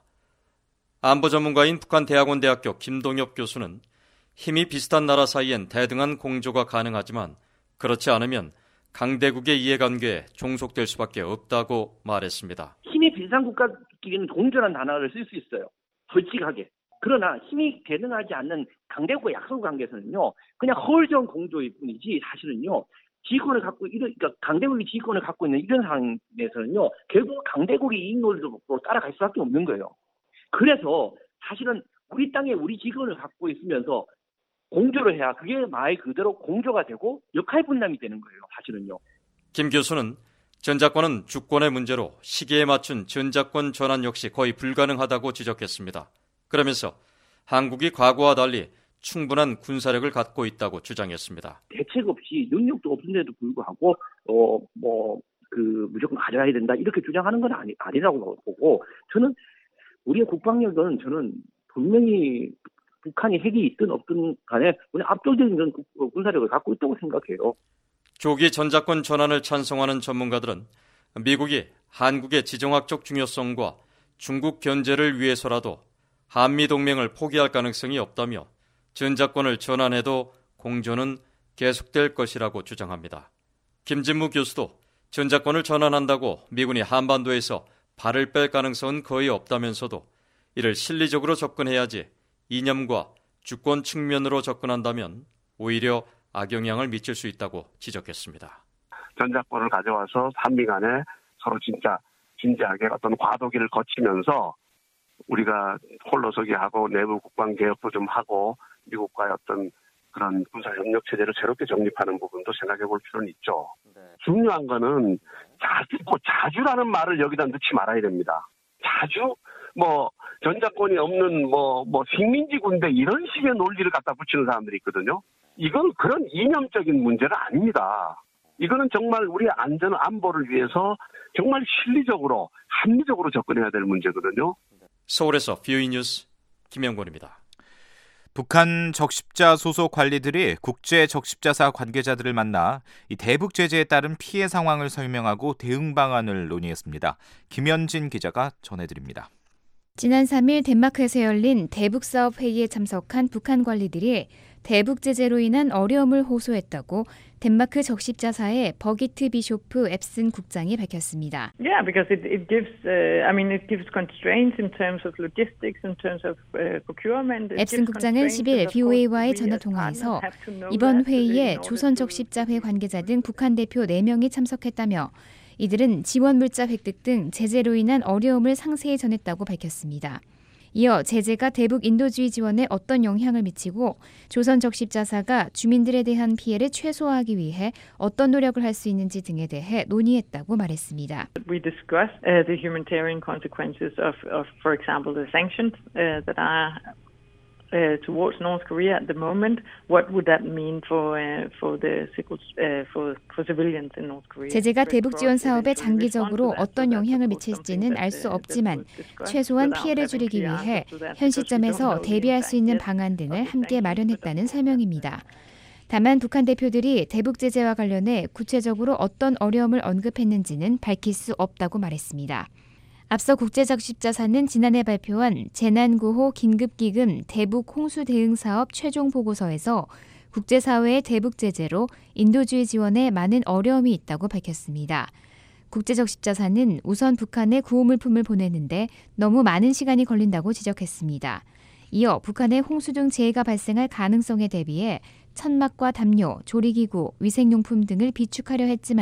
안보 전문가인 북한대학원대학교 김동엽 교수는 힘이 비슷한 나라 사이엔 대등한 공조가 가능하지만 그렇지 않으면 강대국의 이해관계에 종속될 수밖에 없다고 말했습니다. 힘이 비슷한 국가끼리는 공조라는 단어를 쓸 수 있어요. 솔직하게. 그러나 힘이 대등하지 않는 강대국과 약소국 관계에서는요, 그냥 허울적 공조일 뿐이지 사실은요, 지휘권을 갖고 이런, 그러니까 강대국이 지휘권을 갖고 있는 이런 상황에서는요, 결국 강대국이 이익 논리로 따라갈 수밖에 없는 거예요. 그래서 사실은 우리 땅에 우리 지휘권을 갖고 있으면서 공조를 해야 그게 말 그대로 공조가 되고 역할 분담이 되는 거예요. 사실은요. 김 교수는 전작권은 주권의 문제로 시기에 맞춘 전작권 전환 역시 거의 불가능하다고 지적했습니다. 그러면서 한국이 과거와 달리 충분한 군사력을 갖고 있다고 주장했습니다. 대책 없이 능력도 없는데도 불구하고 어 뭐 그 무조건 가져야 된다 이렇게 주장하는 건 아니 아니라고 보고 저는 우리의 국방력은 저는 분명히 북한이 핵이 있든 없든 간에 우리 압도적인 군사력을 갖고 있다고 생각해요. 조기 전작권 전환을 찬성하는 전문가들은 미국이 한국의 지정학적 중요성과 중국 견제를 위해서라도 한미동맹을 포기할 가능성이 없다며 전작권을 전환해도 공조는 계속될 것이라고 주장합니다. 김진무 교수도 전작권을 전환한다고 미군이 한반도에서 발을 뺄 가능성은 거의 없다면서도 이를 실리적으로 접근해야지 이념과 주권 측면으로 접근한다면 오히려 악영향을 미칠 수 있다고 지적했습니다. 전작권을 가져와서 한미 간에 서로 진짜 진지하게 어떤 과도기를 거치면서 우리가 홀로서기 하고 내부 국방 개혁도 좀 하고 미국과의 어떤 그런 군사 협력 체제를 새롭게 정립하는 부분도 생각해 볼 필요는 있죠. 네. 중요한 거는 자주, 자주라는 말을 여기다 넣지 말아야 됩니다. 자주 뭐 전작권이 없는 뭐 뭐 식민지 군대 이런 식의 논리를 갖다 붙이는 사람들이 있거든요. 이건 그런 이념적인 문제는 아닙니다. 이거는 정말 우리의 안전 안보를 위해서 정말 실리적으로 합리적으로 접근해야 될 문제거든요. 서울에서 비오이 뉴스 김영권입니다. 북한 적십자 소속 관리들이 국제 적십자사 관계자들을 만나 이 대북 제재에 따른 피해 상황을 설명하고 대응 방안을 논의했습니다. 김현진 기자가 전해드립니다. 지난 삼 일 덴마크에서 열린 대북사업 회의에 참석한 북한 관리들이 대북 제재로 인한 어려움을 호소했다고 덴마크 적십자사의 버기트 비쇼프 앱슨 국장이 밝혔습니다. Yeah, because it, it gives, uh, I mean, it gives constraints in terms of logistics, in terms of uh, procurement. 앱슨 국장은 십 일 비오에이와의 전화 통화에서 이번 회의에 조선 적십자회 관계자 등 북한 대표 네 명이 참석했다며 이들은 지원 물자 획득 등 제재로 인한 어려움을 상세히 전했다고 밝혔습니다. 이어 제재가 대북 인도주의 지원에 어떤 영향을 미치고 조선 적십자사가 주민들에 대한 피해를 최소화하기 위해 어떤 노력을 할 수 있는지 등에 대해 논의했다고 말했습니다. We discussed uh, the humanitarian consequences of, of, for example, the sanctions uh, that are Uh, towards North Korea at the moment. What would that mean for uh, for the uh, for for civilians in North Korea? 제재가 대북 지원 사업에 장기적으로 어떤 영향을 미칠지는 알 수 없지만 최소한 피해를 줄이기 위해 현 시점에서 대비할 수 있는 방안 등을 함께 마련했다는 설명입니다. 다만 북한 대표들이 대북 제재와 관련해 구체적으로 어떤 어려움을 언급했는지는 밝힐 수 없다고 말했습니다. 앞서 국제적십자사는 지난해 발표한 재난구호 긴급기금 대북 홍수 대응 사업 최종 보고서에서 국제사회의 대북 제재로 인도주의 지원에 많은 어려움이 있다고 밝혔습니다. 국제적십자사는 우선 북한에 구호물품을 보내는데 너무 많은 시간이 걸린다고 지적했습니다. 이어 북한의 홍수 등 재해가 발생할 가능성에 대비해 천막과 담요, 조리기구, 위생용품 등을 비축하려 했지만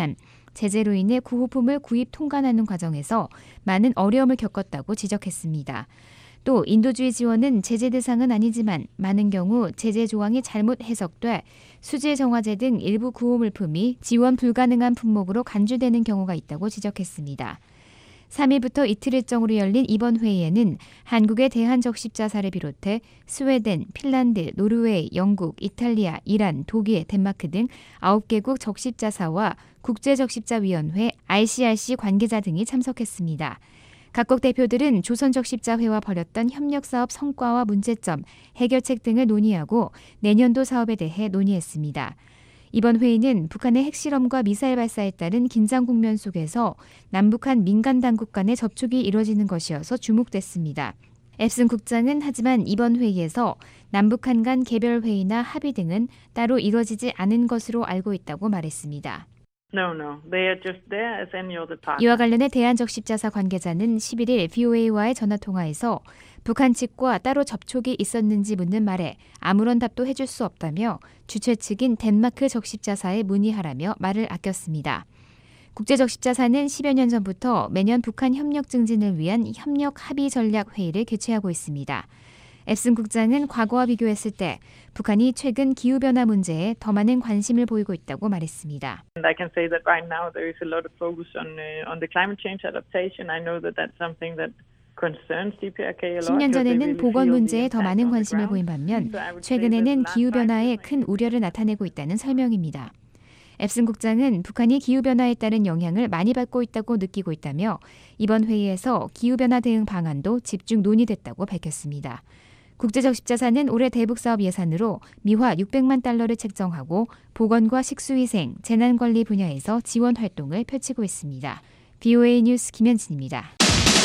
제재로 인해 구호품을 구입 통관하는 과정에서 많은 어려움을 겪었다고 지적했습니다. 또 인도주의 지원은 제재 대상은 아니지만 많은 경우 제재 조항이 잘못 해석돼 수질 정화제 등 일부 구호물품이 지원 불가능한 품목으로 간주되는 경우가 있다고 지적했습니다. 삼 일부터 이틀 일정으로 열린 이번 회의에는 한국의 대한적십자사를 비롯해 스웨덴, 핀란드, 노르웨이, 영국, 이탈리아, 이란, 독일, 덴마크 등 아홉 개국 적십자사와 국제적십자위원회 아이씨알씨 관계자 등이 참석했습니다. 각국 대표들은 조선적십자회와 벌였던 협력사업 성과와 문제점, 해결책 등을 논의하고 내년도 사업에 대해 논의했습니다. 이번 회의는 북한의 핵실험과 미사일 발사에 따른 긴장 국면 속에서 남북한 민간 당국 간의 접촉이 이뤄지는 것이어서 주목됐습니다. 앱슨 국장은 하지만 이번 회의에서 남북한 간 개별 회의나 합의 등은 따로 이뤄지지 않은 것으로 알고 있다고 말했습니다. No, no. They are just there as any other partner. 이와 관련해 대한적십자사 관계자는 십일 일 브이오에이와의 전화통화에서 북한 측과 따로 접촉이 있었는지 묻는 말에 아무런 답도 해줄 수 없다며 주최 측인 덴마크 적십자사에 문의하라며 말을 아꼈습니다. 국제적십자사는 십여 년 전부터 매년 북한 협력 증진을 위한 협력 합의 전략 회의를 개최하고 있습니다. 앱슨 국장은 과거와 비교했을 때 북한이 최근 기후변화 문제에 더 많은 관심을 보이고 있다고 말했습니다. I can say that right now there is a lot of focus on uh, on the climate change adaptation. I know that that's something that concerns 디피아르케이 a lot. 십 년 전에는 보건 문제에 더 많은 관심을 보인 반면 최근에는 기후변화에 큰 우려를 나타내고 있다는 설명입니다. 앱슨 국장은 북한이 기후변화에 따른 영향을 많이 받고 있다고 느끼고 있다며 이번 회의에서 기후변화 대응 방안도 집중 논의됐다고 밝혔습니다. 국제적십자사는 올해 대북사업 예산으로 미화 육백만 달러를 책정하고 보건과 식수위생, 재난관리 분야에서 지원 활동을 펼치고 있습니다. 브이오에이 뉴스 김현진입니다.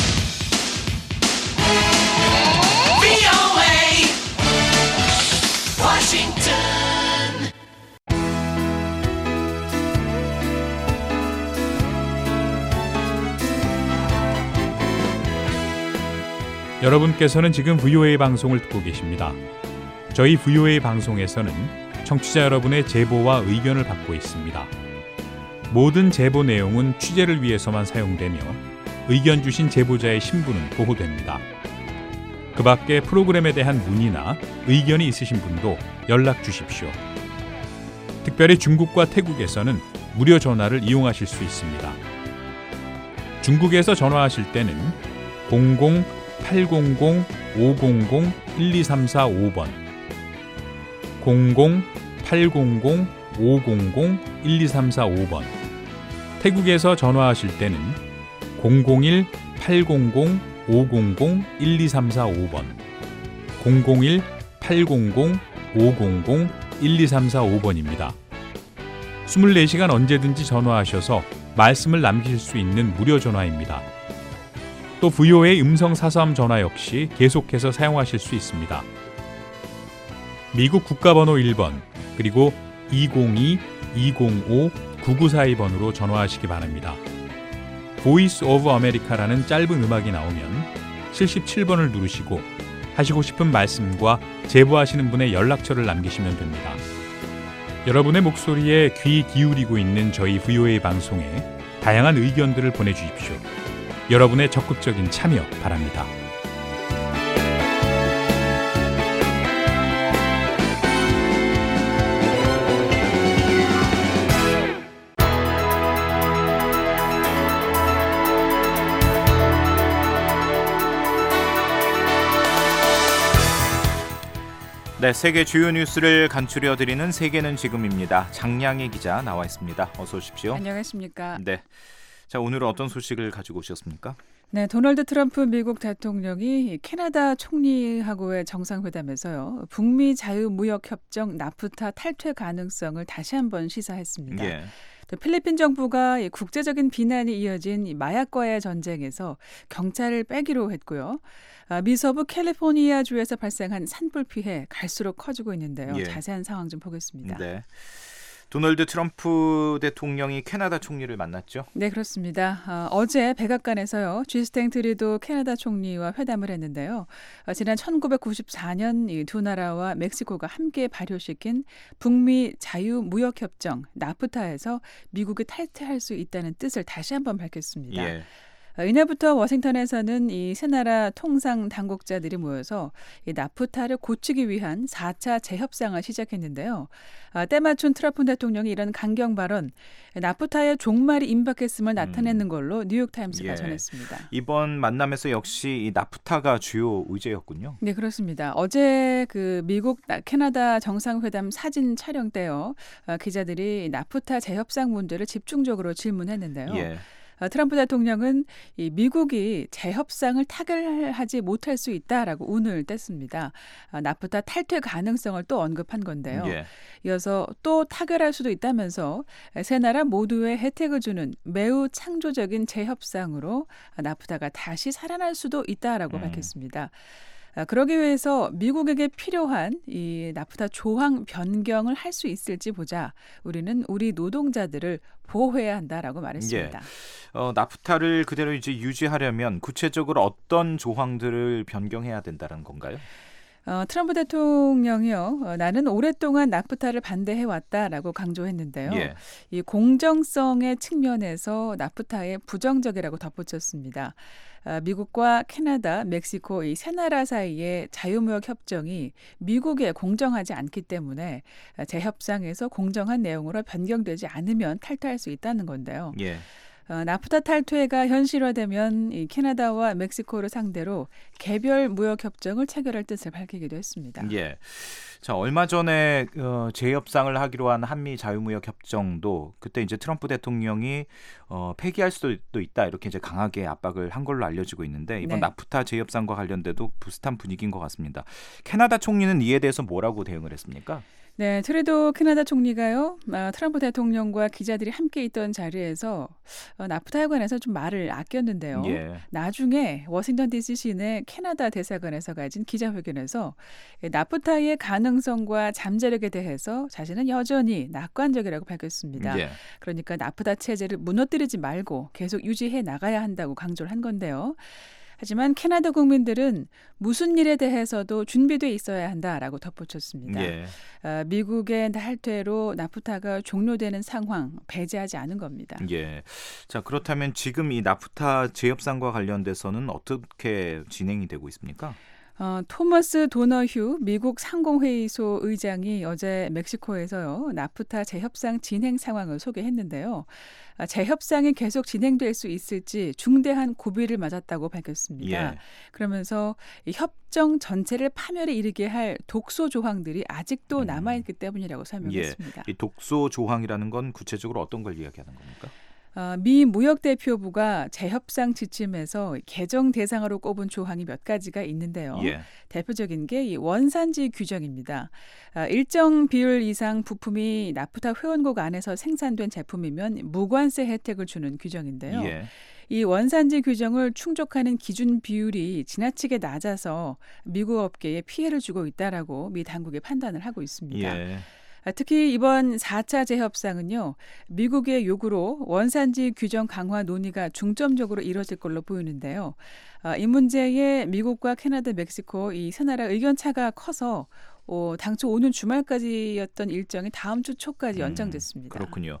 브이오에이 워싱턴 여러분께서는 지금 브이오에이 방송을 듣고 계십니다. 저희 브이오에이 방송에서는 청취자 여러분의 제보와 의견을 받고 있습니다. 모든 제보 내용은 취재를 위해서만 사용되며 의견 주신 제보자의 신분은 보호됩니다. 그 밖에 프로그램에 대한 문의나 의견이 있으신 분도 연락 주십시오. 특별히 중국과 태국에서는 무료 전화를 이용하실 수 있습니다. 중국에서 전화하실 때는 공공 팔공공 오공공 일이삼사오 번 공공 팔공공 오공공 일이삼사오 번 태국에서 전화하실 때는 공공일 팔공공 오공공 일이삼사오 번 공공일 팔공공 오공공 일이삼사오 번입니다. 이십사 시간 언제든지 전화하셔서 말씀을 남기실 수 있는 무료 전화입니다. 또 브이오에이 음성 사서함 전화 역시 계속해서 사용하실 수 있습니다. 미국 국가번호 일 번 그리고 이공이 이공오 구구사이 번으로 전화하시기 바랍니다. 보이스 오브 아메리카라는 짧은 음악이 나오면 칠십칠 번을 누르시고 하시고 싶은 말씀과 제보하시는 분의 연락처를 남기시면 됩니다. 여러분의 목소리에 귀 기울이고 있는 저희 브이오에이 방송에 다양한 의견들을 보내주십시오. 여러분의 적극적인 참여 바랍니다. 네, 세계 주요 뉴스를 간추려드리는 세계는 지금입니다. 장량희 기자 나와 있습니다. 어서 오십시오. 안녕하십니까. 네. 자, 오늘은 어떤 소식을 가지고 오셨습니까? 네, 도널드 트럼프 미국 대통령이 캐나다 총리하고의 정상회담에서요. 북미 자유무역협정 나프타 탈퇴 가능성을 다시 한번 시사했습니다. 예. 또 필리핀 정부가 국제적인 비난이 이어진 마약과의 전쟁에서 경찰을 빼기로 했고요. 미서부 캘리포니아주에서 발생한 산불 피해 갈수록 커지고 있는데요. 예. 자세한 상황 좀 보겠습니다. 네. 도널드 트럼프 대통령이 캐나다 총리를 만났죠? 네, 그렇습니다. 어, 어제 백악관에서요. 지스탱 트리도 캐나다 총리와 회담을 했는데요. 어, 지난 천구백구십사 년 이 두 나라와 멕시코가 함께 발효시킨 북미 자유무역협정 나프타에서 미국이 탈퇴할 수 있다는 뜻을 다시 한번 밝혔습니다. 예. 이날부터 워싱턴에서는 이 세 나라 통상 당국자들이 모여서 이 나프타를 고치기 위한 사 차 재협상을 시작했는데요. 아, 때맞춘 트럼프 대통령이 이런 강경 발언, 나프타의 종말이 임박했음을 나타내는 걸로 뉴욕타임스가 예. 전했습니다. 이번 만남에서 역시 이 나프타가 주요 의제였군요. 네, 그렇습니다. 어제 그 미국 캐나다 정상회담 사진 촬영 때요. 아, 기자들이 나프타 재협상 문제를 집중적으로 질문했는데요. 예. 트럼프 대통령은 이 미국이 재협상을 타결하지 못할 수 있다라고 운을 뗐습니다. 나프타 탈퇴 가능성을 또 언급한 건데요. 예. 이어서 또 타결할 수도 있다면서 세 나라 모두의 혜택을 주는 매우 창조적인 재협상으로 나프타가 다시 살아날 수도 있다라고 음. 밝혔습니다. 그러기 위해서 미국에게 필요한 이 나프타 조항 변경을 할 수 있을지 보자. 우리는 우리 노동자들을 보호해야 한다라고 말했습니다. 예. 어, 나프타를 그대로 이제 유지하려면 구체적으로 어떤 조항들을 변경해야 된다는 건가요? 어, 트럼프 대통령이요. 어, 나는 오랫동안 나프타를 반대해왔다라고 강조했는데요. 예. 이 공정성의 측면에서 나프타에 부정적이라고 덧붙였습니다. 아, 미국과 캐나다, 멕시코 이 세 나라 사이의 자유무역 협정이 미국에 공정하지 않기 때문에 재협상에서 공정한 내용으로 변경되지 않으면 탈퇴할 수 있다는 건데요. 예. 어, 나프타 탈퇴가 현실화되면 이 캐나다와 멕시코를 상대로 개별 무역 협정을 체결할 뜻을 밝히기도 했습니다. 예. 자, 얼마 전에 어, 재협상을 하기로 한 한미 자유무역 협정도 그때 이제 트럼프 대통령이 어, 폐기할 수도 있다 이렇게 이제 강하게 압박을 한 걸로 알려지고 있는데 이번 네. 나프타 재협상과 관련돼도 비슷한 분위기인 것 같습니다. 캐나다 총리는 이에 대해서 뭐라고 대응을 했습니까? 네, 트루도 캐나다 총리가요. 아, 트럼프 대통령과 기자들이 함께 있던 자리에서 어, 나프타에 관해서 좀 말을 아꼈는데요. 예. 나중에 워싱턴 디씨 시내 캐나다 대사관에서 가진 기자회견에서 나프타의 가능성과 잠재력에 대해서 자신은 여전히 낙관적이라고 밝혔습니다. 예. 그러니까 나프타 체제를 무너뜨리지 말고 계속 유지해 나가야 한다고 강조를 한 건데요. 하지만 캐나다 국민들은 무슨 일에 대해서도 준비돼 있어야 한다라고 덧붙였습니다. 예. 어, 미국의 탈퇴로 나프타가 종료되는 상황 배제하지 않은 겁니다. 예. 자, 그렇다면 지금 이 나프타 재협상과 관련돼서는 어떻게 진행이 되고 있습니까? 어, 토머스 도너휴 미국 상공회의소 의장이 어제 멕시코에서요 나프타 재협상 진행 상황을 소개했는데요. 아, 재협상이 계속 진행될 수 있을지 중대한 고비를 맞았다고 밝혔습니다. 예. 그러면서 이 협정 전체를 파멸에 이르게 할 독소 조항들이 아직도 남아있기 때문이라고 설명했습니다. 예. 이 독소 조항이라는 건 구체적으로 어떤 걸 이야기하는 겁니까? 어, 미 무역대표부가 재협상 지침에서 개정 대상으로 꼽은 조항이 몇 가지가 있는데요. 예. 대표적인 게 이 원산지 규정입니다. 아, 일정 비율 이상 부품이 나프타 회원국 안에서 생산된 제품이면 무관세 혜택을 주는 규정인데요. 예. 이 원산지 규정을 충족하는 기준 비율이 지나치게 낮아서 미국 업계에 피해를 주고 있다라고 미 당국이 판단을 하고 있습니다. 예. 특히 이번 사 차 재협상은요. 미국의 요구로 원산지 규정 강화 논의가 중점적으로 이뤄질 걸로 보이는데요. 이 문제에 미국과 캐나다, 멕시코 이 세 나라 의견 차가 커서 어, 당초 오는 주말까지였던 일정이 다음 주 초까지 연장됐습니다. 음, 그렇군요.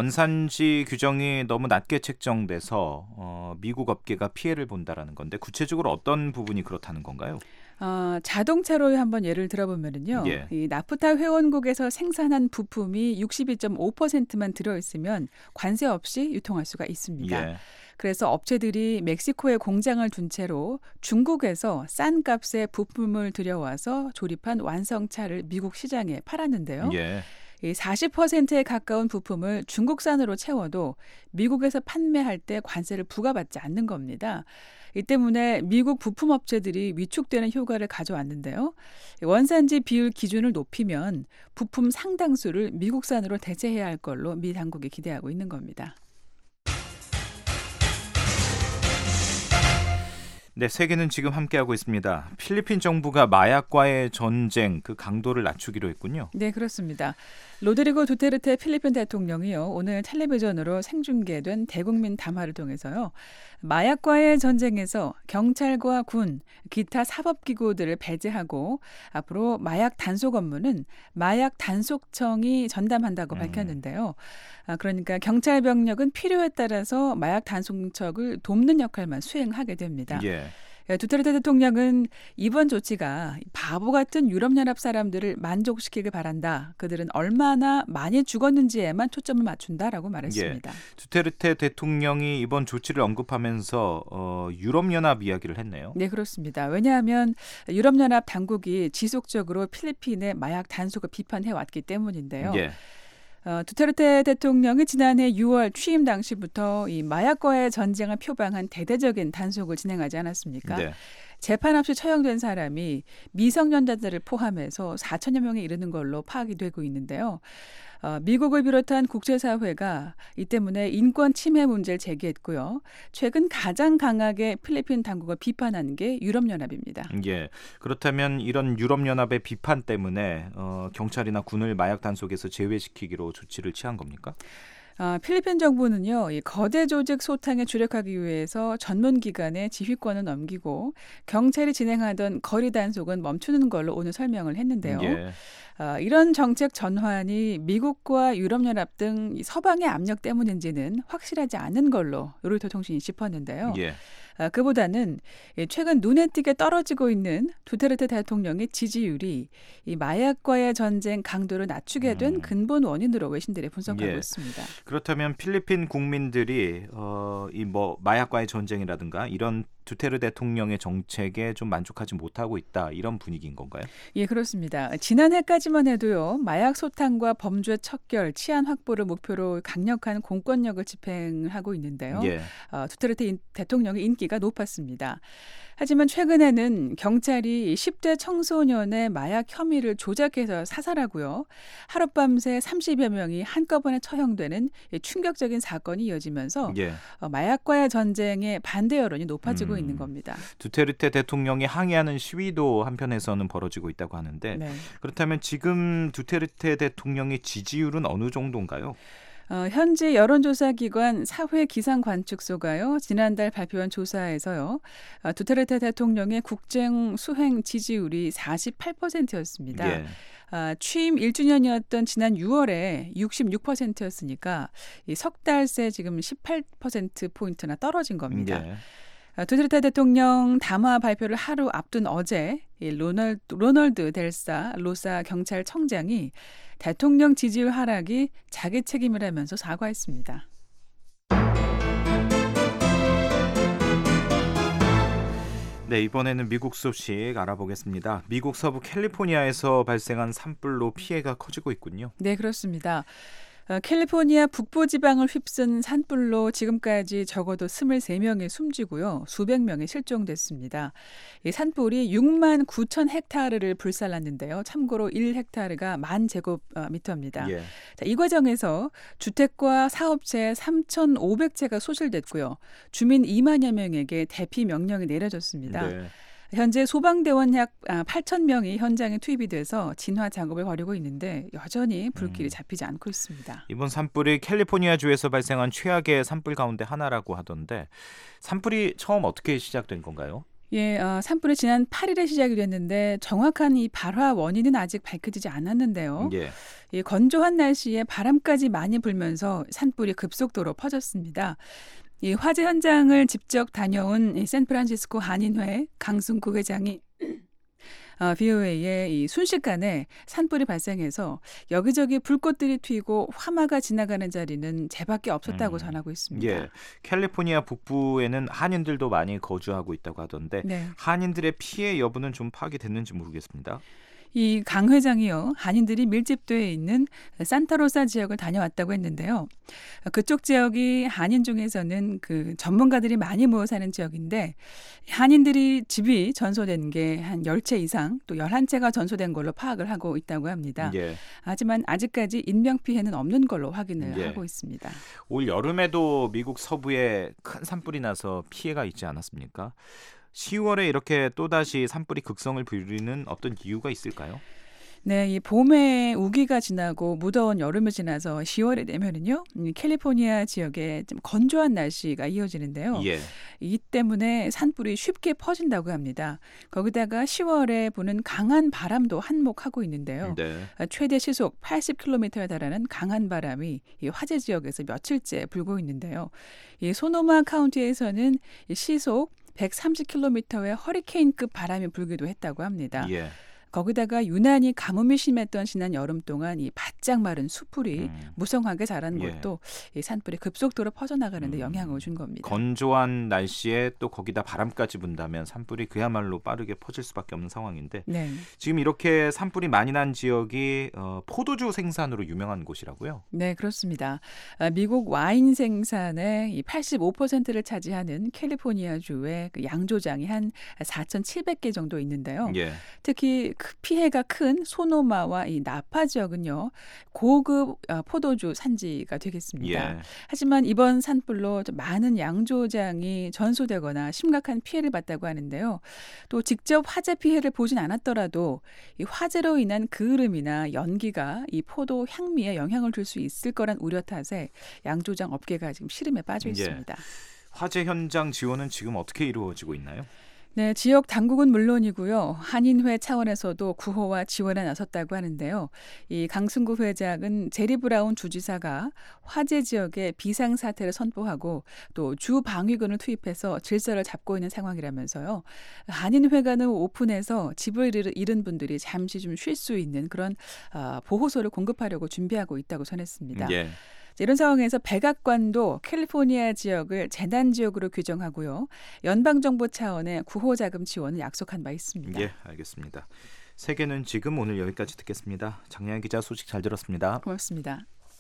원산지 규정이 너무 낮게 책정돼서 어, 미국 업계가 피해를 본다라는 건데 구체적으로 어떤 부분이 그렇다는 건가요? 어, 자동차로 한번 예를 들어보면은요, 예. 이 나프타 회원국에서 생산한 부품이 육십이 점 오 퍼센트만 들어있으면 관세 없이 유통할 수가 있습니다. 예. 그래서 업체들이 멕시코에 공장을 둔 채로 중국에서 싼 값에 부품을 들여와서 조립한 완성차를 미국 시장에 팔았는데요. 예. 이 사십 퍼센트에 가까운 부품을 중국산으로 채워도 미국에서 판매할 때 관세를 부과받지 않는 겁니다. 이 때문에 미국 부품업체들이 위축되는 효과를 가져왔는데요. 원산지 비율 기준을 높이면 부품 상당수를 미국산으로 대체해야 할 걸로 미 당국이 기대하고 있는 겁니다. 네, 세계는 지금 함께하고 있습니다. 필리핀 정부가 마약과의 전쟁 그 강도를 낮추기로 했군요. 네, 그렇습니다. 로드리고 두테르테 필리핀 대통령이요, 오늘 텔레비전으로 생중계된 대국민 담화를 통해서요, 마약과의 전쟁에서 경찰과 군, 기타 사법기구들을 배제하고 앞으로 마약 단속 업무는 마약 단속청이 전담한다고 음. 밝혔는데요. 아, 그러니까 경찰 병력은 필요에 따라서 마약 단속청을 돕는 역할만 수행하게 됩니다. 예. 두테르테 대통령은 이번 조치가 바보 같은 유럽연합 사람들을 만족시키길 바란다. 그들은 얼마나 많이 죽었는지에만 초점을 맞춘다라고 말했습니다. 예. 두테르테 대통령이 이번 조치를 언급하면서 어, 유럽연합 이야기를 했네요. 네, 그렇습니다. 왜냐하면 유럽연합 당국이 지속적으로 필리핀의 마약 단속을 비판해왔기 때문인데요. 예. 어, 두테르테 대통령이 지난해 유월 취임 당시부터 이 마약과의 전쟁을 표방한 대대적인 단속을 진행하지 않았습니까? 네. 재판 없이 처형된 사람이 미성년자들을 포함해서 사천여 명에 이르는 걸로 파악이 되고 있는데요. 어, 미국을 비롯한 국제사회가 이 때문에 인권 침해 문제를 제기했고요. 최근 가장 강하게 필리핀 당국을 비판한 게 유럽연합입니다. 예, 그렇다면 이런 유럽연합의 비판 때문에 어, 경찰이나 군을 마약 단속에서 제외시키기로 조치를 취한 겁니까? 아, 필리핀 정부는요, 이 거대 조직 소탕에 주력하기 위해서 전문기관에 지휘권을 넘기고 경찰이 진행하던 거리 단속은 멈추는 걸로 오늘 설명을 했는데요. 예. 아, 이런 정책 전환이 미국과 유럽연합 등 서방의 압력 때문인지는 확실하지 않은 걸로 로이터 통신이 짚었는데요. 예. 아, 그보다는 최근 눈에 띄게 떨어지고 있는 두테르테 대통령의 지지율이 이 마약과의 전쟁 강도를 낮추게 된 음. 근본 원인으로 외신들이 분석하고 예. 있습니다. 그렇다면 필리핀 국민들이 어, 이 뭐 마약과의 전쟁이라든가 이런 두테르 대통령의 정책에 좀 만족하지 못하고 있다, 이런 분위기인 건가요? 예, 그렇습니다. 지난해까지만 해도요, 마약 소탕과 범죄 척결, 치안 확보를 목표로 강력한 공권력을 집행하고 있는데요. 예. 어, 두테르테 대통령의 인기가 높았습니다. 하지만 최근에는 경찰이 십 대 청소년의 마약 혐의를 조작해서 사살하고요. 하룻밤새 삼십여 명이 한꺼번에 처형되는 충격적인 사건이 이어지면서 예. 어, 마약과의 전쟁에 반대 여론이 높아지고 음, 있는 겁니다. 두테르테 대통령이 항의하는 시위도 한편에서는 벌어지고 있다고 하는데 네. 그렇다면 지금 두테르테 대통령의 지지율은 어느 정도인가요? 어, 현재 여론조사 기관 사회기상관측소가요, 지난달 발표한 조사에서요, 어, 두테르테 대통령의 국정 수행 지지율이 사십팔 퍼센트였습니다. 예. 아, 취임 일 주년이었던 지난 유월에 육십육 퍼센트였으니까 이 석 달 새 지금 십팔 퍼센트 포인트나 떨어진 겁니다. 예. 두테르테 대통령 담화 발표를 하루 앞둔 어제 이 로널드, 로널드 델사 로사 경찰청장이 대통령 지지율 하락이 자기 책임이라면서 사과했습니다. 네, 이번에는 미국 소식 알아보겠습니다. 미국 서부 캘리포니아에서 발생한 산불로 피해가 커지고 있군요. 네, 그렇습니다. 캘리포니아 북부 지방을 휩쓴 산불로 지금까지 적어도 스물세 명이 숨지고요. 수백 명이 실종됐습니다. 이 산불이 육만 구천 헥타르를 불살랐는데요. 참고로 일 헥타르가 만 제곱미터입니다. 예. 자, 이 과정에서 주택과 사업체 삼천오백 채가 소실됐고요. 주민 이만여 명에게 대피 명령이 내려졌습니다. 네. 현재 소방대원 약 팔천 명이 현장에 투입이 돼서 진화 작업을 벌이고 있는데 여전히 불길이 잡히지 않고 있습니다. 이번 산불이 캘리포니아주에서 발생한 최악의 산불 가운데 하나라고 하던데 산불이 처음 어떻게 시작된 건가요? 예, 어, 산불이 지난 팔 일에 시작이 됐는데 정확한 이 발화 원인은 아직 밝혀지지 않았는데요. 예. 이 건조한 날씨에 바람까지 많이 불면서 산불이 급속도로 퍼졌습니다. 이 화재 현장을 직접 다녀온 샌프란시스코 한인회 강승구 회장이 어, 브이오에이에 이 순식간에 산불이 발생해서 여기저기 불꽃들이 튀고 화마가 지나가는 자리는 제밖에 없었다고 음, 전하고 있습니다. 예, 캘리포니아 북부에는 한인들도 많이 거주하고 있다고 하던데 네. 한인들의 피해 여부는 좀 파악이 됐는지 모르겠습니다. 이 강 회장이요, 한인들이 밀집도에 있는 산타로사 지역을 다녀왔다고 했는데요. 그쪽 지역이 한인 중에서는 그 전문가들이 많이 모여 사는 지역인데 한인들이 집이 전소된 게 한 열 채 이상 또 열한 채가 전소된 걸로 파악을 하고 있다고 합니다. 예. 하지만 아직까지 인명피해는 없는 걸로 확인을 예. 하고 있습니다. 올 여름에도 미국 서부에 큰 산불이 나서 피해가 있지 않았습니까? 시월에 이렇게 또다시 산불이 극성을 부리는 어떤 이유가 있을까요? 네, 이 봄에 우기가 지나고 무더운 여름이 지나서 시월이 되면은요, 캘리포니아 지역에 좀 건조한 날씨가 이어지는데요. 예. 이 때문에 산불이 쉽게 퍼진다고 합니다. 거기다가 시월에 부는 강한 바람도 한몫하고 있는데요. 네. 최대 시속 팔십 킬로미터에 달하는 강한 바람이 이 화재 지역에서 며칠째 불고 있는데요. 이 소노마 카운티에서는 이 시속 백삼십 킬로미터의 허리케인급 바람이 불기도 했다고 합니다. 예. 거기다가 유난히 가뭄이 심했던 지난 여름 동안 이 바짝 마른 숯불이 음. 무성하게 자라는 예. 것도 이 산불이 급속도로 퍼져나가는 데 음. 영향을 준 겁니다. 건조한 날씨에 또 거기다 바람까지 분다면 산불이 그야말로 빠르게 퍼질 수밖에 없는 상황인데 네. 지금 이렇게 산불이 많이 난 지역이 어, 포도주 생산으로 유명한 곳이라고요? 네, 그렇습니다. 아, 미국 와인 생산의 이 팔십오 퍼센트를 차지하는 캘리포니아주의 그 양조장이 한 사천칠백 개 정도 있는데요. 예. 특히 피해가 큰 소노마와 이 나파 지역은요, 고급 포도주 산지가 되겠습니다. 예. 하지만 이번 산불로 많은 양조장이 전소되거나 심각한 피해를 봤다고 하는데요. 또 직접 화재 피해를 보진 않았더라도 이 화재로 인한 그을음이나 연기가 이 포도 향미에 영향을 줄 수 있을 거란 우려 탓에 양조장 업계가 지금 시름에 빠져 있습니다. 예. 화재 현장 지원은 지금 어떻게 이루어지고 있나요? 네, 지역 당국은 물론이고요. 한인회 차원에서도 구호와 지원에 나섰다고 하는데요. 이 강승구 회장은 제리 브라운 주지사가 화재 지역에 비상사태를 선포하고 또 주 방위군을 투입해서 질서를 잡고 있는 상황이라면서요. 한인회관을 오픈해서 집을 잃은 분들이 잠시 좀 쉴 수 있는 그런 보호소를 공급하려고 준비하고 있다고 전했습니다. 예. 이런 상황에서 백악관도 캘리포니아 지역을 재난 지역으로 규정하고요. 연방정부 차원의 구호자금 지원을 약속한 바 있습니다. 예, 알겠습니다. 세계는 지금 오늘 여기까지 듣겠습니다. 장량희 기자 소식 잘 들었습니다. 고맙습니다.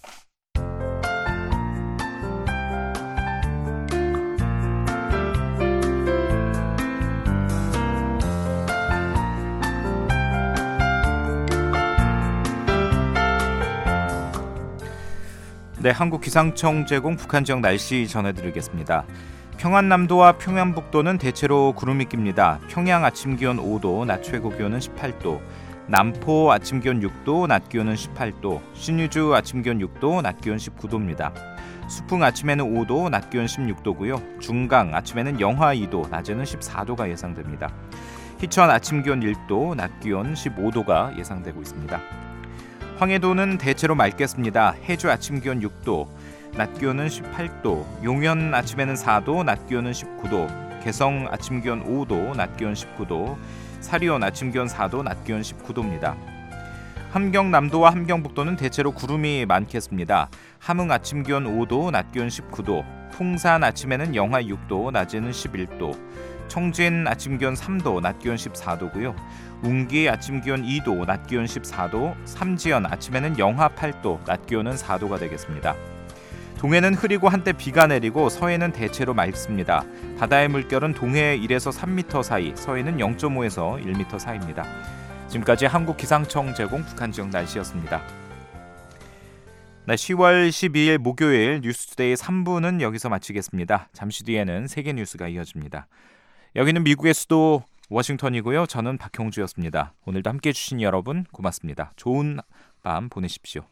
네, 한국기상청 제공 북한 지역 날씨 전해드리겠습니다. 평안남도와 평안북도는 대체로 구름이 낍니다. 평양 아침 기온 오 도, 낮 최고 기온은 십팔 도, 남포 아침 기온 육 도, 낮 기온은 십팔 도, 신의주 아침 기온 육 도, 낮 기온 십구 도입니다. 수풍 아침에는 오 도, 낮 기온 십육 도고요. 중강 아침에는 영하 이 도, 낮에는 십사 도가 예상됩니다. 희천 아침 기온 일 도, 낮 기온 십오 도가 예상되고 있습니다. 황해도는 대체로 맑겠습니다. 해주 아침 기온 육 도, 낮 기온은 십팔 도, 용현 아침에는 사 도, 낮 기온은 십구 도, 개성 아침 기온 오 도, 낮 기온 십구 도, 사리온 아침 기온 사 도, 낮 기온 십구 도입니다. 함경남도와 함경북도는 대체로 구름이 많겠습니다. 함흥 아침 기온 오 도, 낮 기온 십구 도, 풍산 아침에는 영하 육 도, 낮에는 십일 도, 청진 아침 기온 삼 도, 낮 기온 십사 도고요. 운기 아침 기온 이 도, 낮 기온 십사 도, 삼지연 아침에는 영하 팔 도, 낮 기온은 사 도가 되겠습니다. 동해는 흐리고 한때 비가 내리고 서해는 대체로 맑습니다. 바다의 물결은 동해 일에서 삼 미터 사이, 서해는 영 점 오에서 일 미터 사이입니다. 지금까지 한국기상청 제공 북한 지역 날씨였습니다. 네, 시월 십이일 목요일 뉴스투데이 삼 부는 여기서 마치겠습니다. 잠시 뒤에는 세계 뉴스가 이어집니다. 여기는 미국의 수도 워싱턴이고요. 저는 박형주였습니다. 오늘도 함께해 주신 여러분 고맙습니다. 좋은 밤 보내십시오.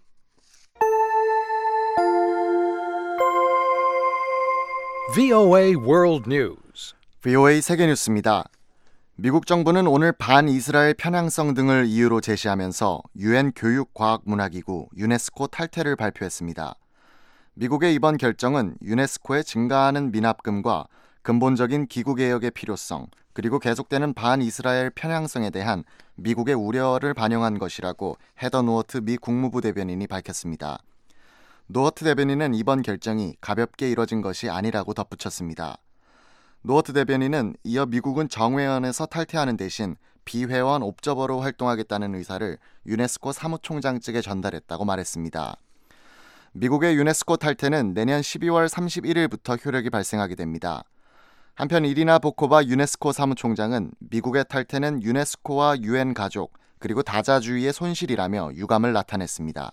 브이오에이 World News. 브이오에이 세계 뉴스입니다. 미국 정부는 오늘 반이스라엘 편향성 등을 이유로 제시하면서 유엔 교육과학문화기구 유네스코 탈퇴를 발표했습니다. 미국의 이번 결정은 유네스코의 증가하는 미납금과 근본적인 기구 개혁의 필요성, 그리고 계속되는 반이스라엘 편향성에 대한 미국의 우려를 반영한 것이라고 헤더 노어트 미 국무부 대변인이 밝혔습니다. 노어트 대변인은 이번 결정이 가볍게 이뤄진 것이 아니라고 덧붙였습니다. 노어트 대변인은 이어 미국은 정회원에서 탈퇴하는 대신 비회원 옵저버로 활동하겠다는 의사를 유네스코 사무총장 측에 전달했다고 말했습니다. 미국의 유네스코 탈퇴는 내년 십이월 삼십일일부터 효력이 발생하게 됩니다. 한편 이리나 보코바 유네스코 사무총장은 미국의 탈퇴는 유네스코와 유엔 가족 그리고 다자주의의 손실이라며 유감을 나타냈습니다.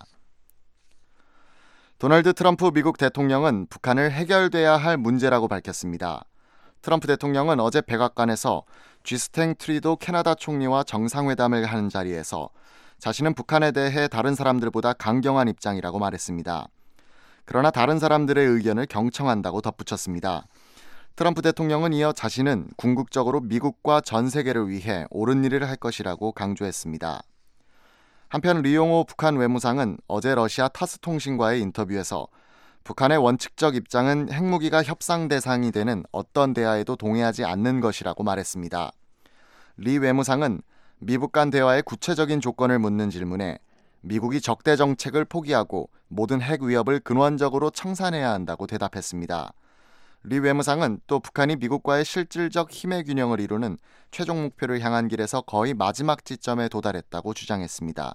도널드 트럼프 미국 대통령은 북한을 해결돼야 할 문제라고 밝혔습니다. 트럼프 대통령은 어제 백악관에서 쥐스탱 트리도 캐나다 총리와 정상회담을 하는 자리에서 자신은 북한에 대해 다른 사람들보다 강경한 입장이라고 말했습니다. 그러나 다른 사람들의 의견을 경청한다고 덧붙였습니다. 트럼프 대통령은 이어 자신은 궁극적으로 미국과 전 세계를 위해 옳은 일을 할 것이라고 강조했습니다. 한편 리용호 북한 외무상은 어제 러시아 타스 통신과의 인터뷰에서 북한의 원칙적 입장은 핵무기가 협상 대상이 되는 어떤 대화에도 동의하지 않는 것이라고 말했습니다. 리 외무상은 미북 간 대화의 구체적인 조건을 묻는 질문에 미국이 적대 정책을 포기하고 모든 핵 위협을 근원적으로 청산해야 한다고 대답했습니다. 리 외무상은 또 북한이 미국과의 실질적 힘의 균형을 이루는 최종 목표를 향한 길에서 거의 마지막 지점에 도달했다고 주장했습니다.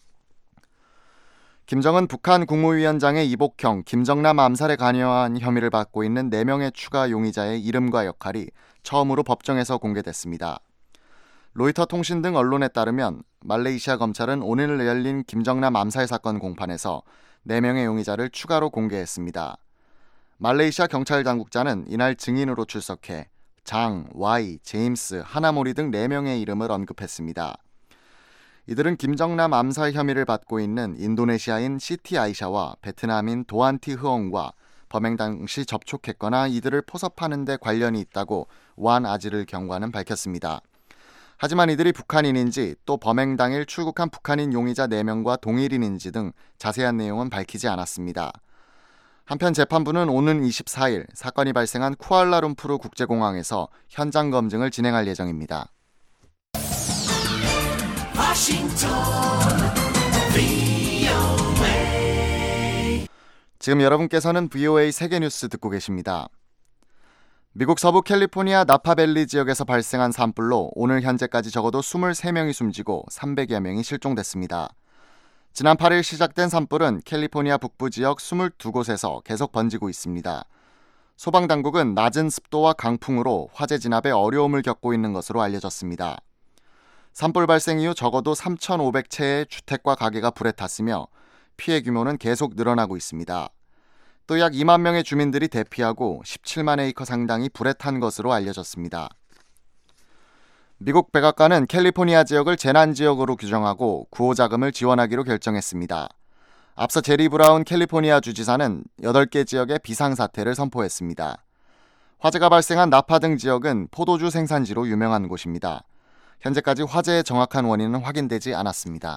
김정은 북한 국무위원장의 이복형, 김정남 암살에 관여한 혐의를 받고 있는 네 명의 추가 용의자의 이름과 역할이 처음으로 법정에서 공개됐습니다. 로이터 통신 등 언론에 따르면 말레이시아 검찰은 오늘 열린 김정남 암살 사건 공판에서 네 명의 용의자를 추가로 공개했습니다. 말레이시아 경찰 당국자는 이날 증인으로 출석해 장, 와이, 제임스, 하나모리 등 네 명의 이름을 언급했습니다. 이들은 김정남 암살 혐의를 받고 있는 인도네시아인 시티 아이샤와 베트남인 도안티 흐엉과 범행 당시 접촉했거나 이들을 포섭하는 데 관련이 있다고 완 아지를 경관은 밝혔습니다. 하지만 이들이 북한인인지 또 범행 당일 출국한 북한인 용의자 네 명과 동일인인지 등 자세한 내용은 밝히지 않았습니다. 한편 재판부는 오는 이십사일 사건이 발생한 쿠알라룸푸르 국제공항에서 현장 검증을 진행할 예정입니다. 지금 여러분께서는 브이오에이 세계뉴스 듣고 계십니다. 미국 서부 캘리포니아 나파밸리 지역에서 발생한 산불로 오늘 현재까지 적어도 이십삼 명이 숨지고 삼백여 명이 실종됐습니다. 지난 팔일 시작된 산불은 캘리포니아 북부 지역 이십이 곳에서 계속 번지고 있습니다. 소방당국은 낮은 습도와 강풍으로 화재 진압에 어려움을 겪고 있는 것으로 알려졌습니다. 산불 발생 이후 적어도 삼천오백 채의 주택과 가게가 불에 탔으며 피해 규모는 계속 늘어나고 있습니다. 또 약 이만 명의 주민들이 대피하고 십칠만 에이커 상당이 불에 탄 것으로 알려졌습니다. 미국 백악관은 캘리포니아 지역을 재난지역으로 규정하고 구호 자금을 지원하기로 결정했습니다. 앞서 제리 브라운 캘리포니아 주지사는 여덟 개 지역에 비상사태를 선포했습니다. 화재가 발생한 나파 등 지역은 포도주 생산지로 유명한 곳입니다. 현재까지 화재의 정확한 원인은 확인되지 않았습니다.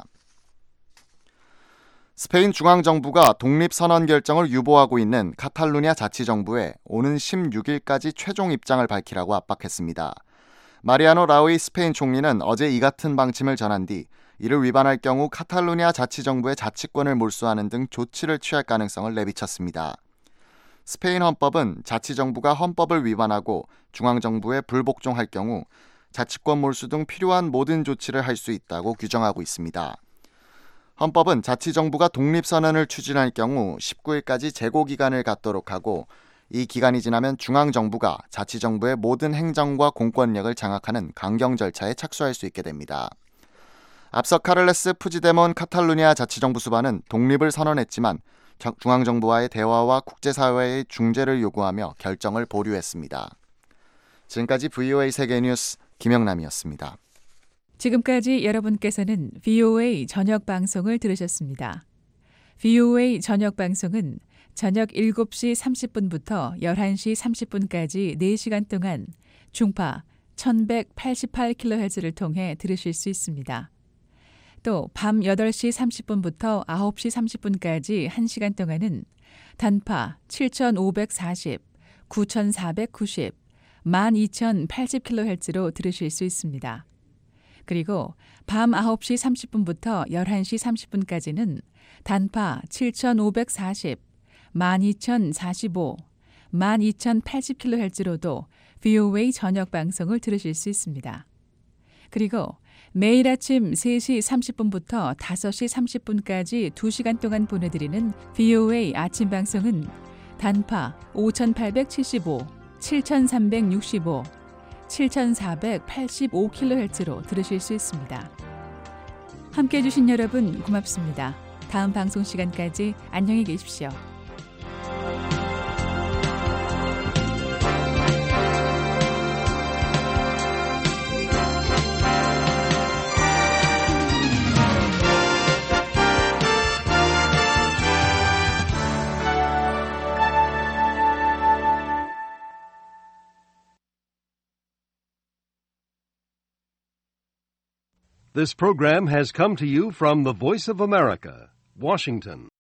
스페인 중앙정부가 독립선언 결정을 유보하고 있는 카탈루냐 자치정부에 오는 십육일까지 최종 입장을 밝히라고 압박했습니다. 마리아노 라우이 스페인 총리는 어제 이 같은 방침을 전한 뒤 이를 위반할 경우 카탈루냐 자치정부의 자치권을 몰수하는 등 조치를 취할 가능성을 내비쳤습니다. 스페인 헌법은 자치정부가 헌법을 위반하고 중앙정부에 불복종할 경우 자치권 몰수 등 필요한 모든 조치를 할 수 있다고 규정하고 있습니다. 헌법은 자치정부가 독립선언을 추진할 경우 십구일까지 재고기간을 갖도록 하고 이 기간이 지나면 중앙정부가 자치정부의 모든 행정과 공권력을 장악하는 강경 절차에 착수할 수 있게 됩니다. 앞서 카를레스 푸지데몬 카탈루냐 자치정부 수반은 독립을 선언했지만 중앙정부와의 대화와 국제사회의 중재를 요구하며 결정을 보류했습니다. 지금까지 브이오에이 세계뉴스 김영남이었습니다. 지금까지 여러분께서는 브이오에이 저녁 방송을 들으셨습니다. 브이오에이 저녁 방송은 저녁 일곱 시 삼십 분부터 열한 시 삼십 분까지 네 시간 동안 중파 천백팔십팔 킬로헤르츠를 통해 들으실 수 있습니다. 또 밤 여덟 시 삼십 분부터 아홉 시 삼십 분까지 한 시간 동안은 단파 칠천오백사십, 구천사백구십, 만 이천팔십 킬로헤르츠로 들으실 수 있습니다. 그리고 밤 아홉 시 삼십 분부터 열한 시 삼십 분까지는 단파 칠천오백사십, 만 이천사십오, 만 이천팔십 킬로헤르츠로도 브이오에이 저녁 방송을 들으실 수 있습니다. 그리고 매일 아침 세 시 삼십 분부터 다섯 시 삼십 분까지 두 시간 동안 보내드리는 브이오에이 아침 방송은 단파 오천팔백칠십오, 칠천삼백육십오, 칠천사백팔십오 킬로헤르츠로 들으실 수 있습니다. 함께해 주신 여러분 고맙습니다. 다음 방송 시간까지 안녕히 계십시오. This program has come to you from the Voice of America, Washington.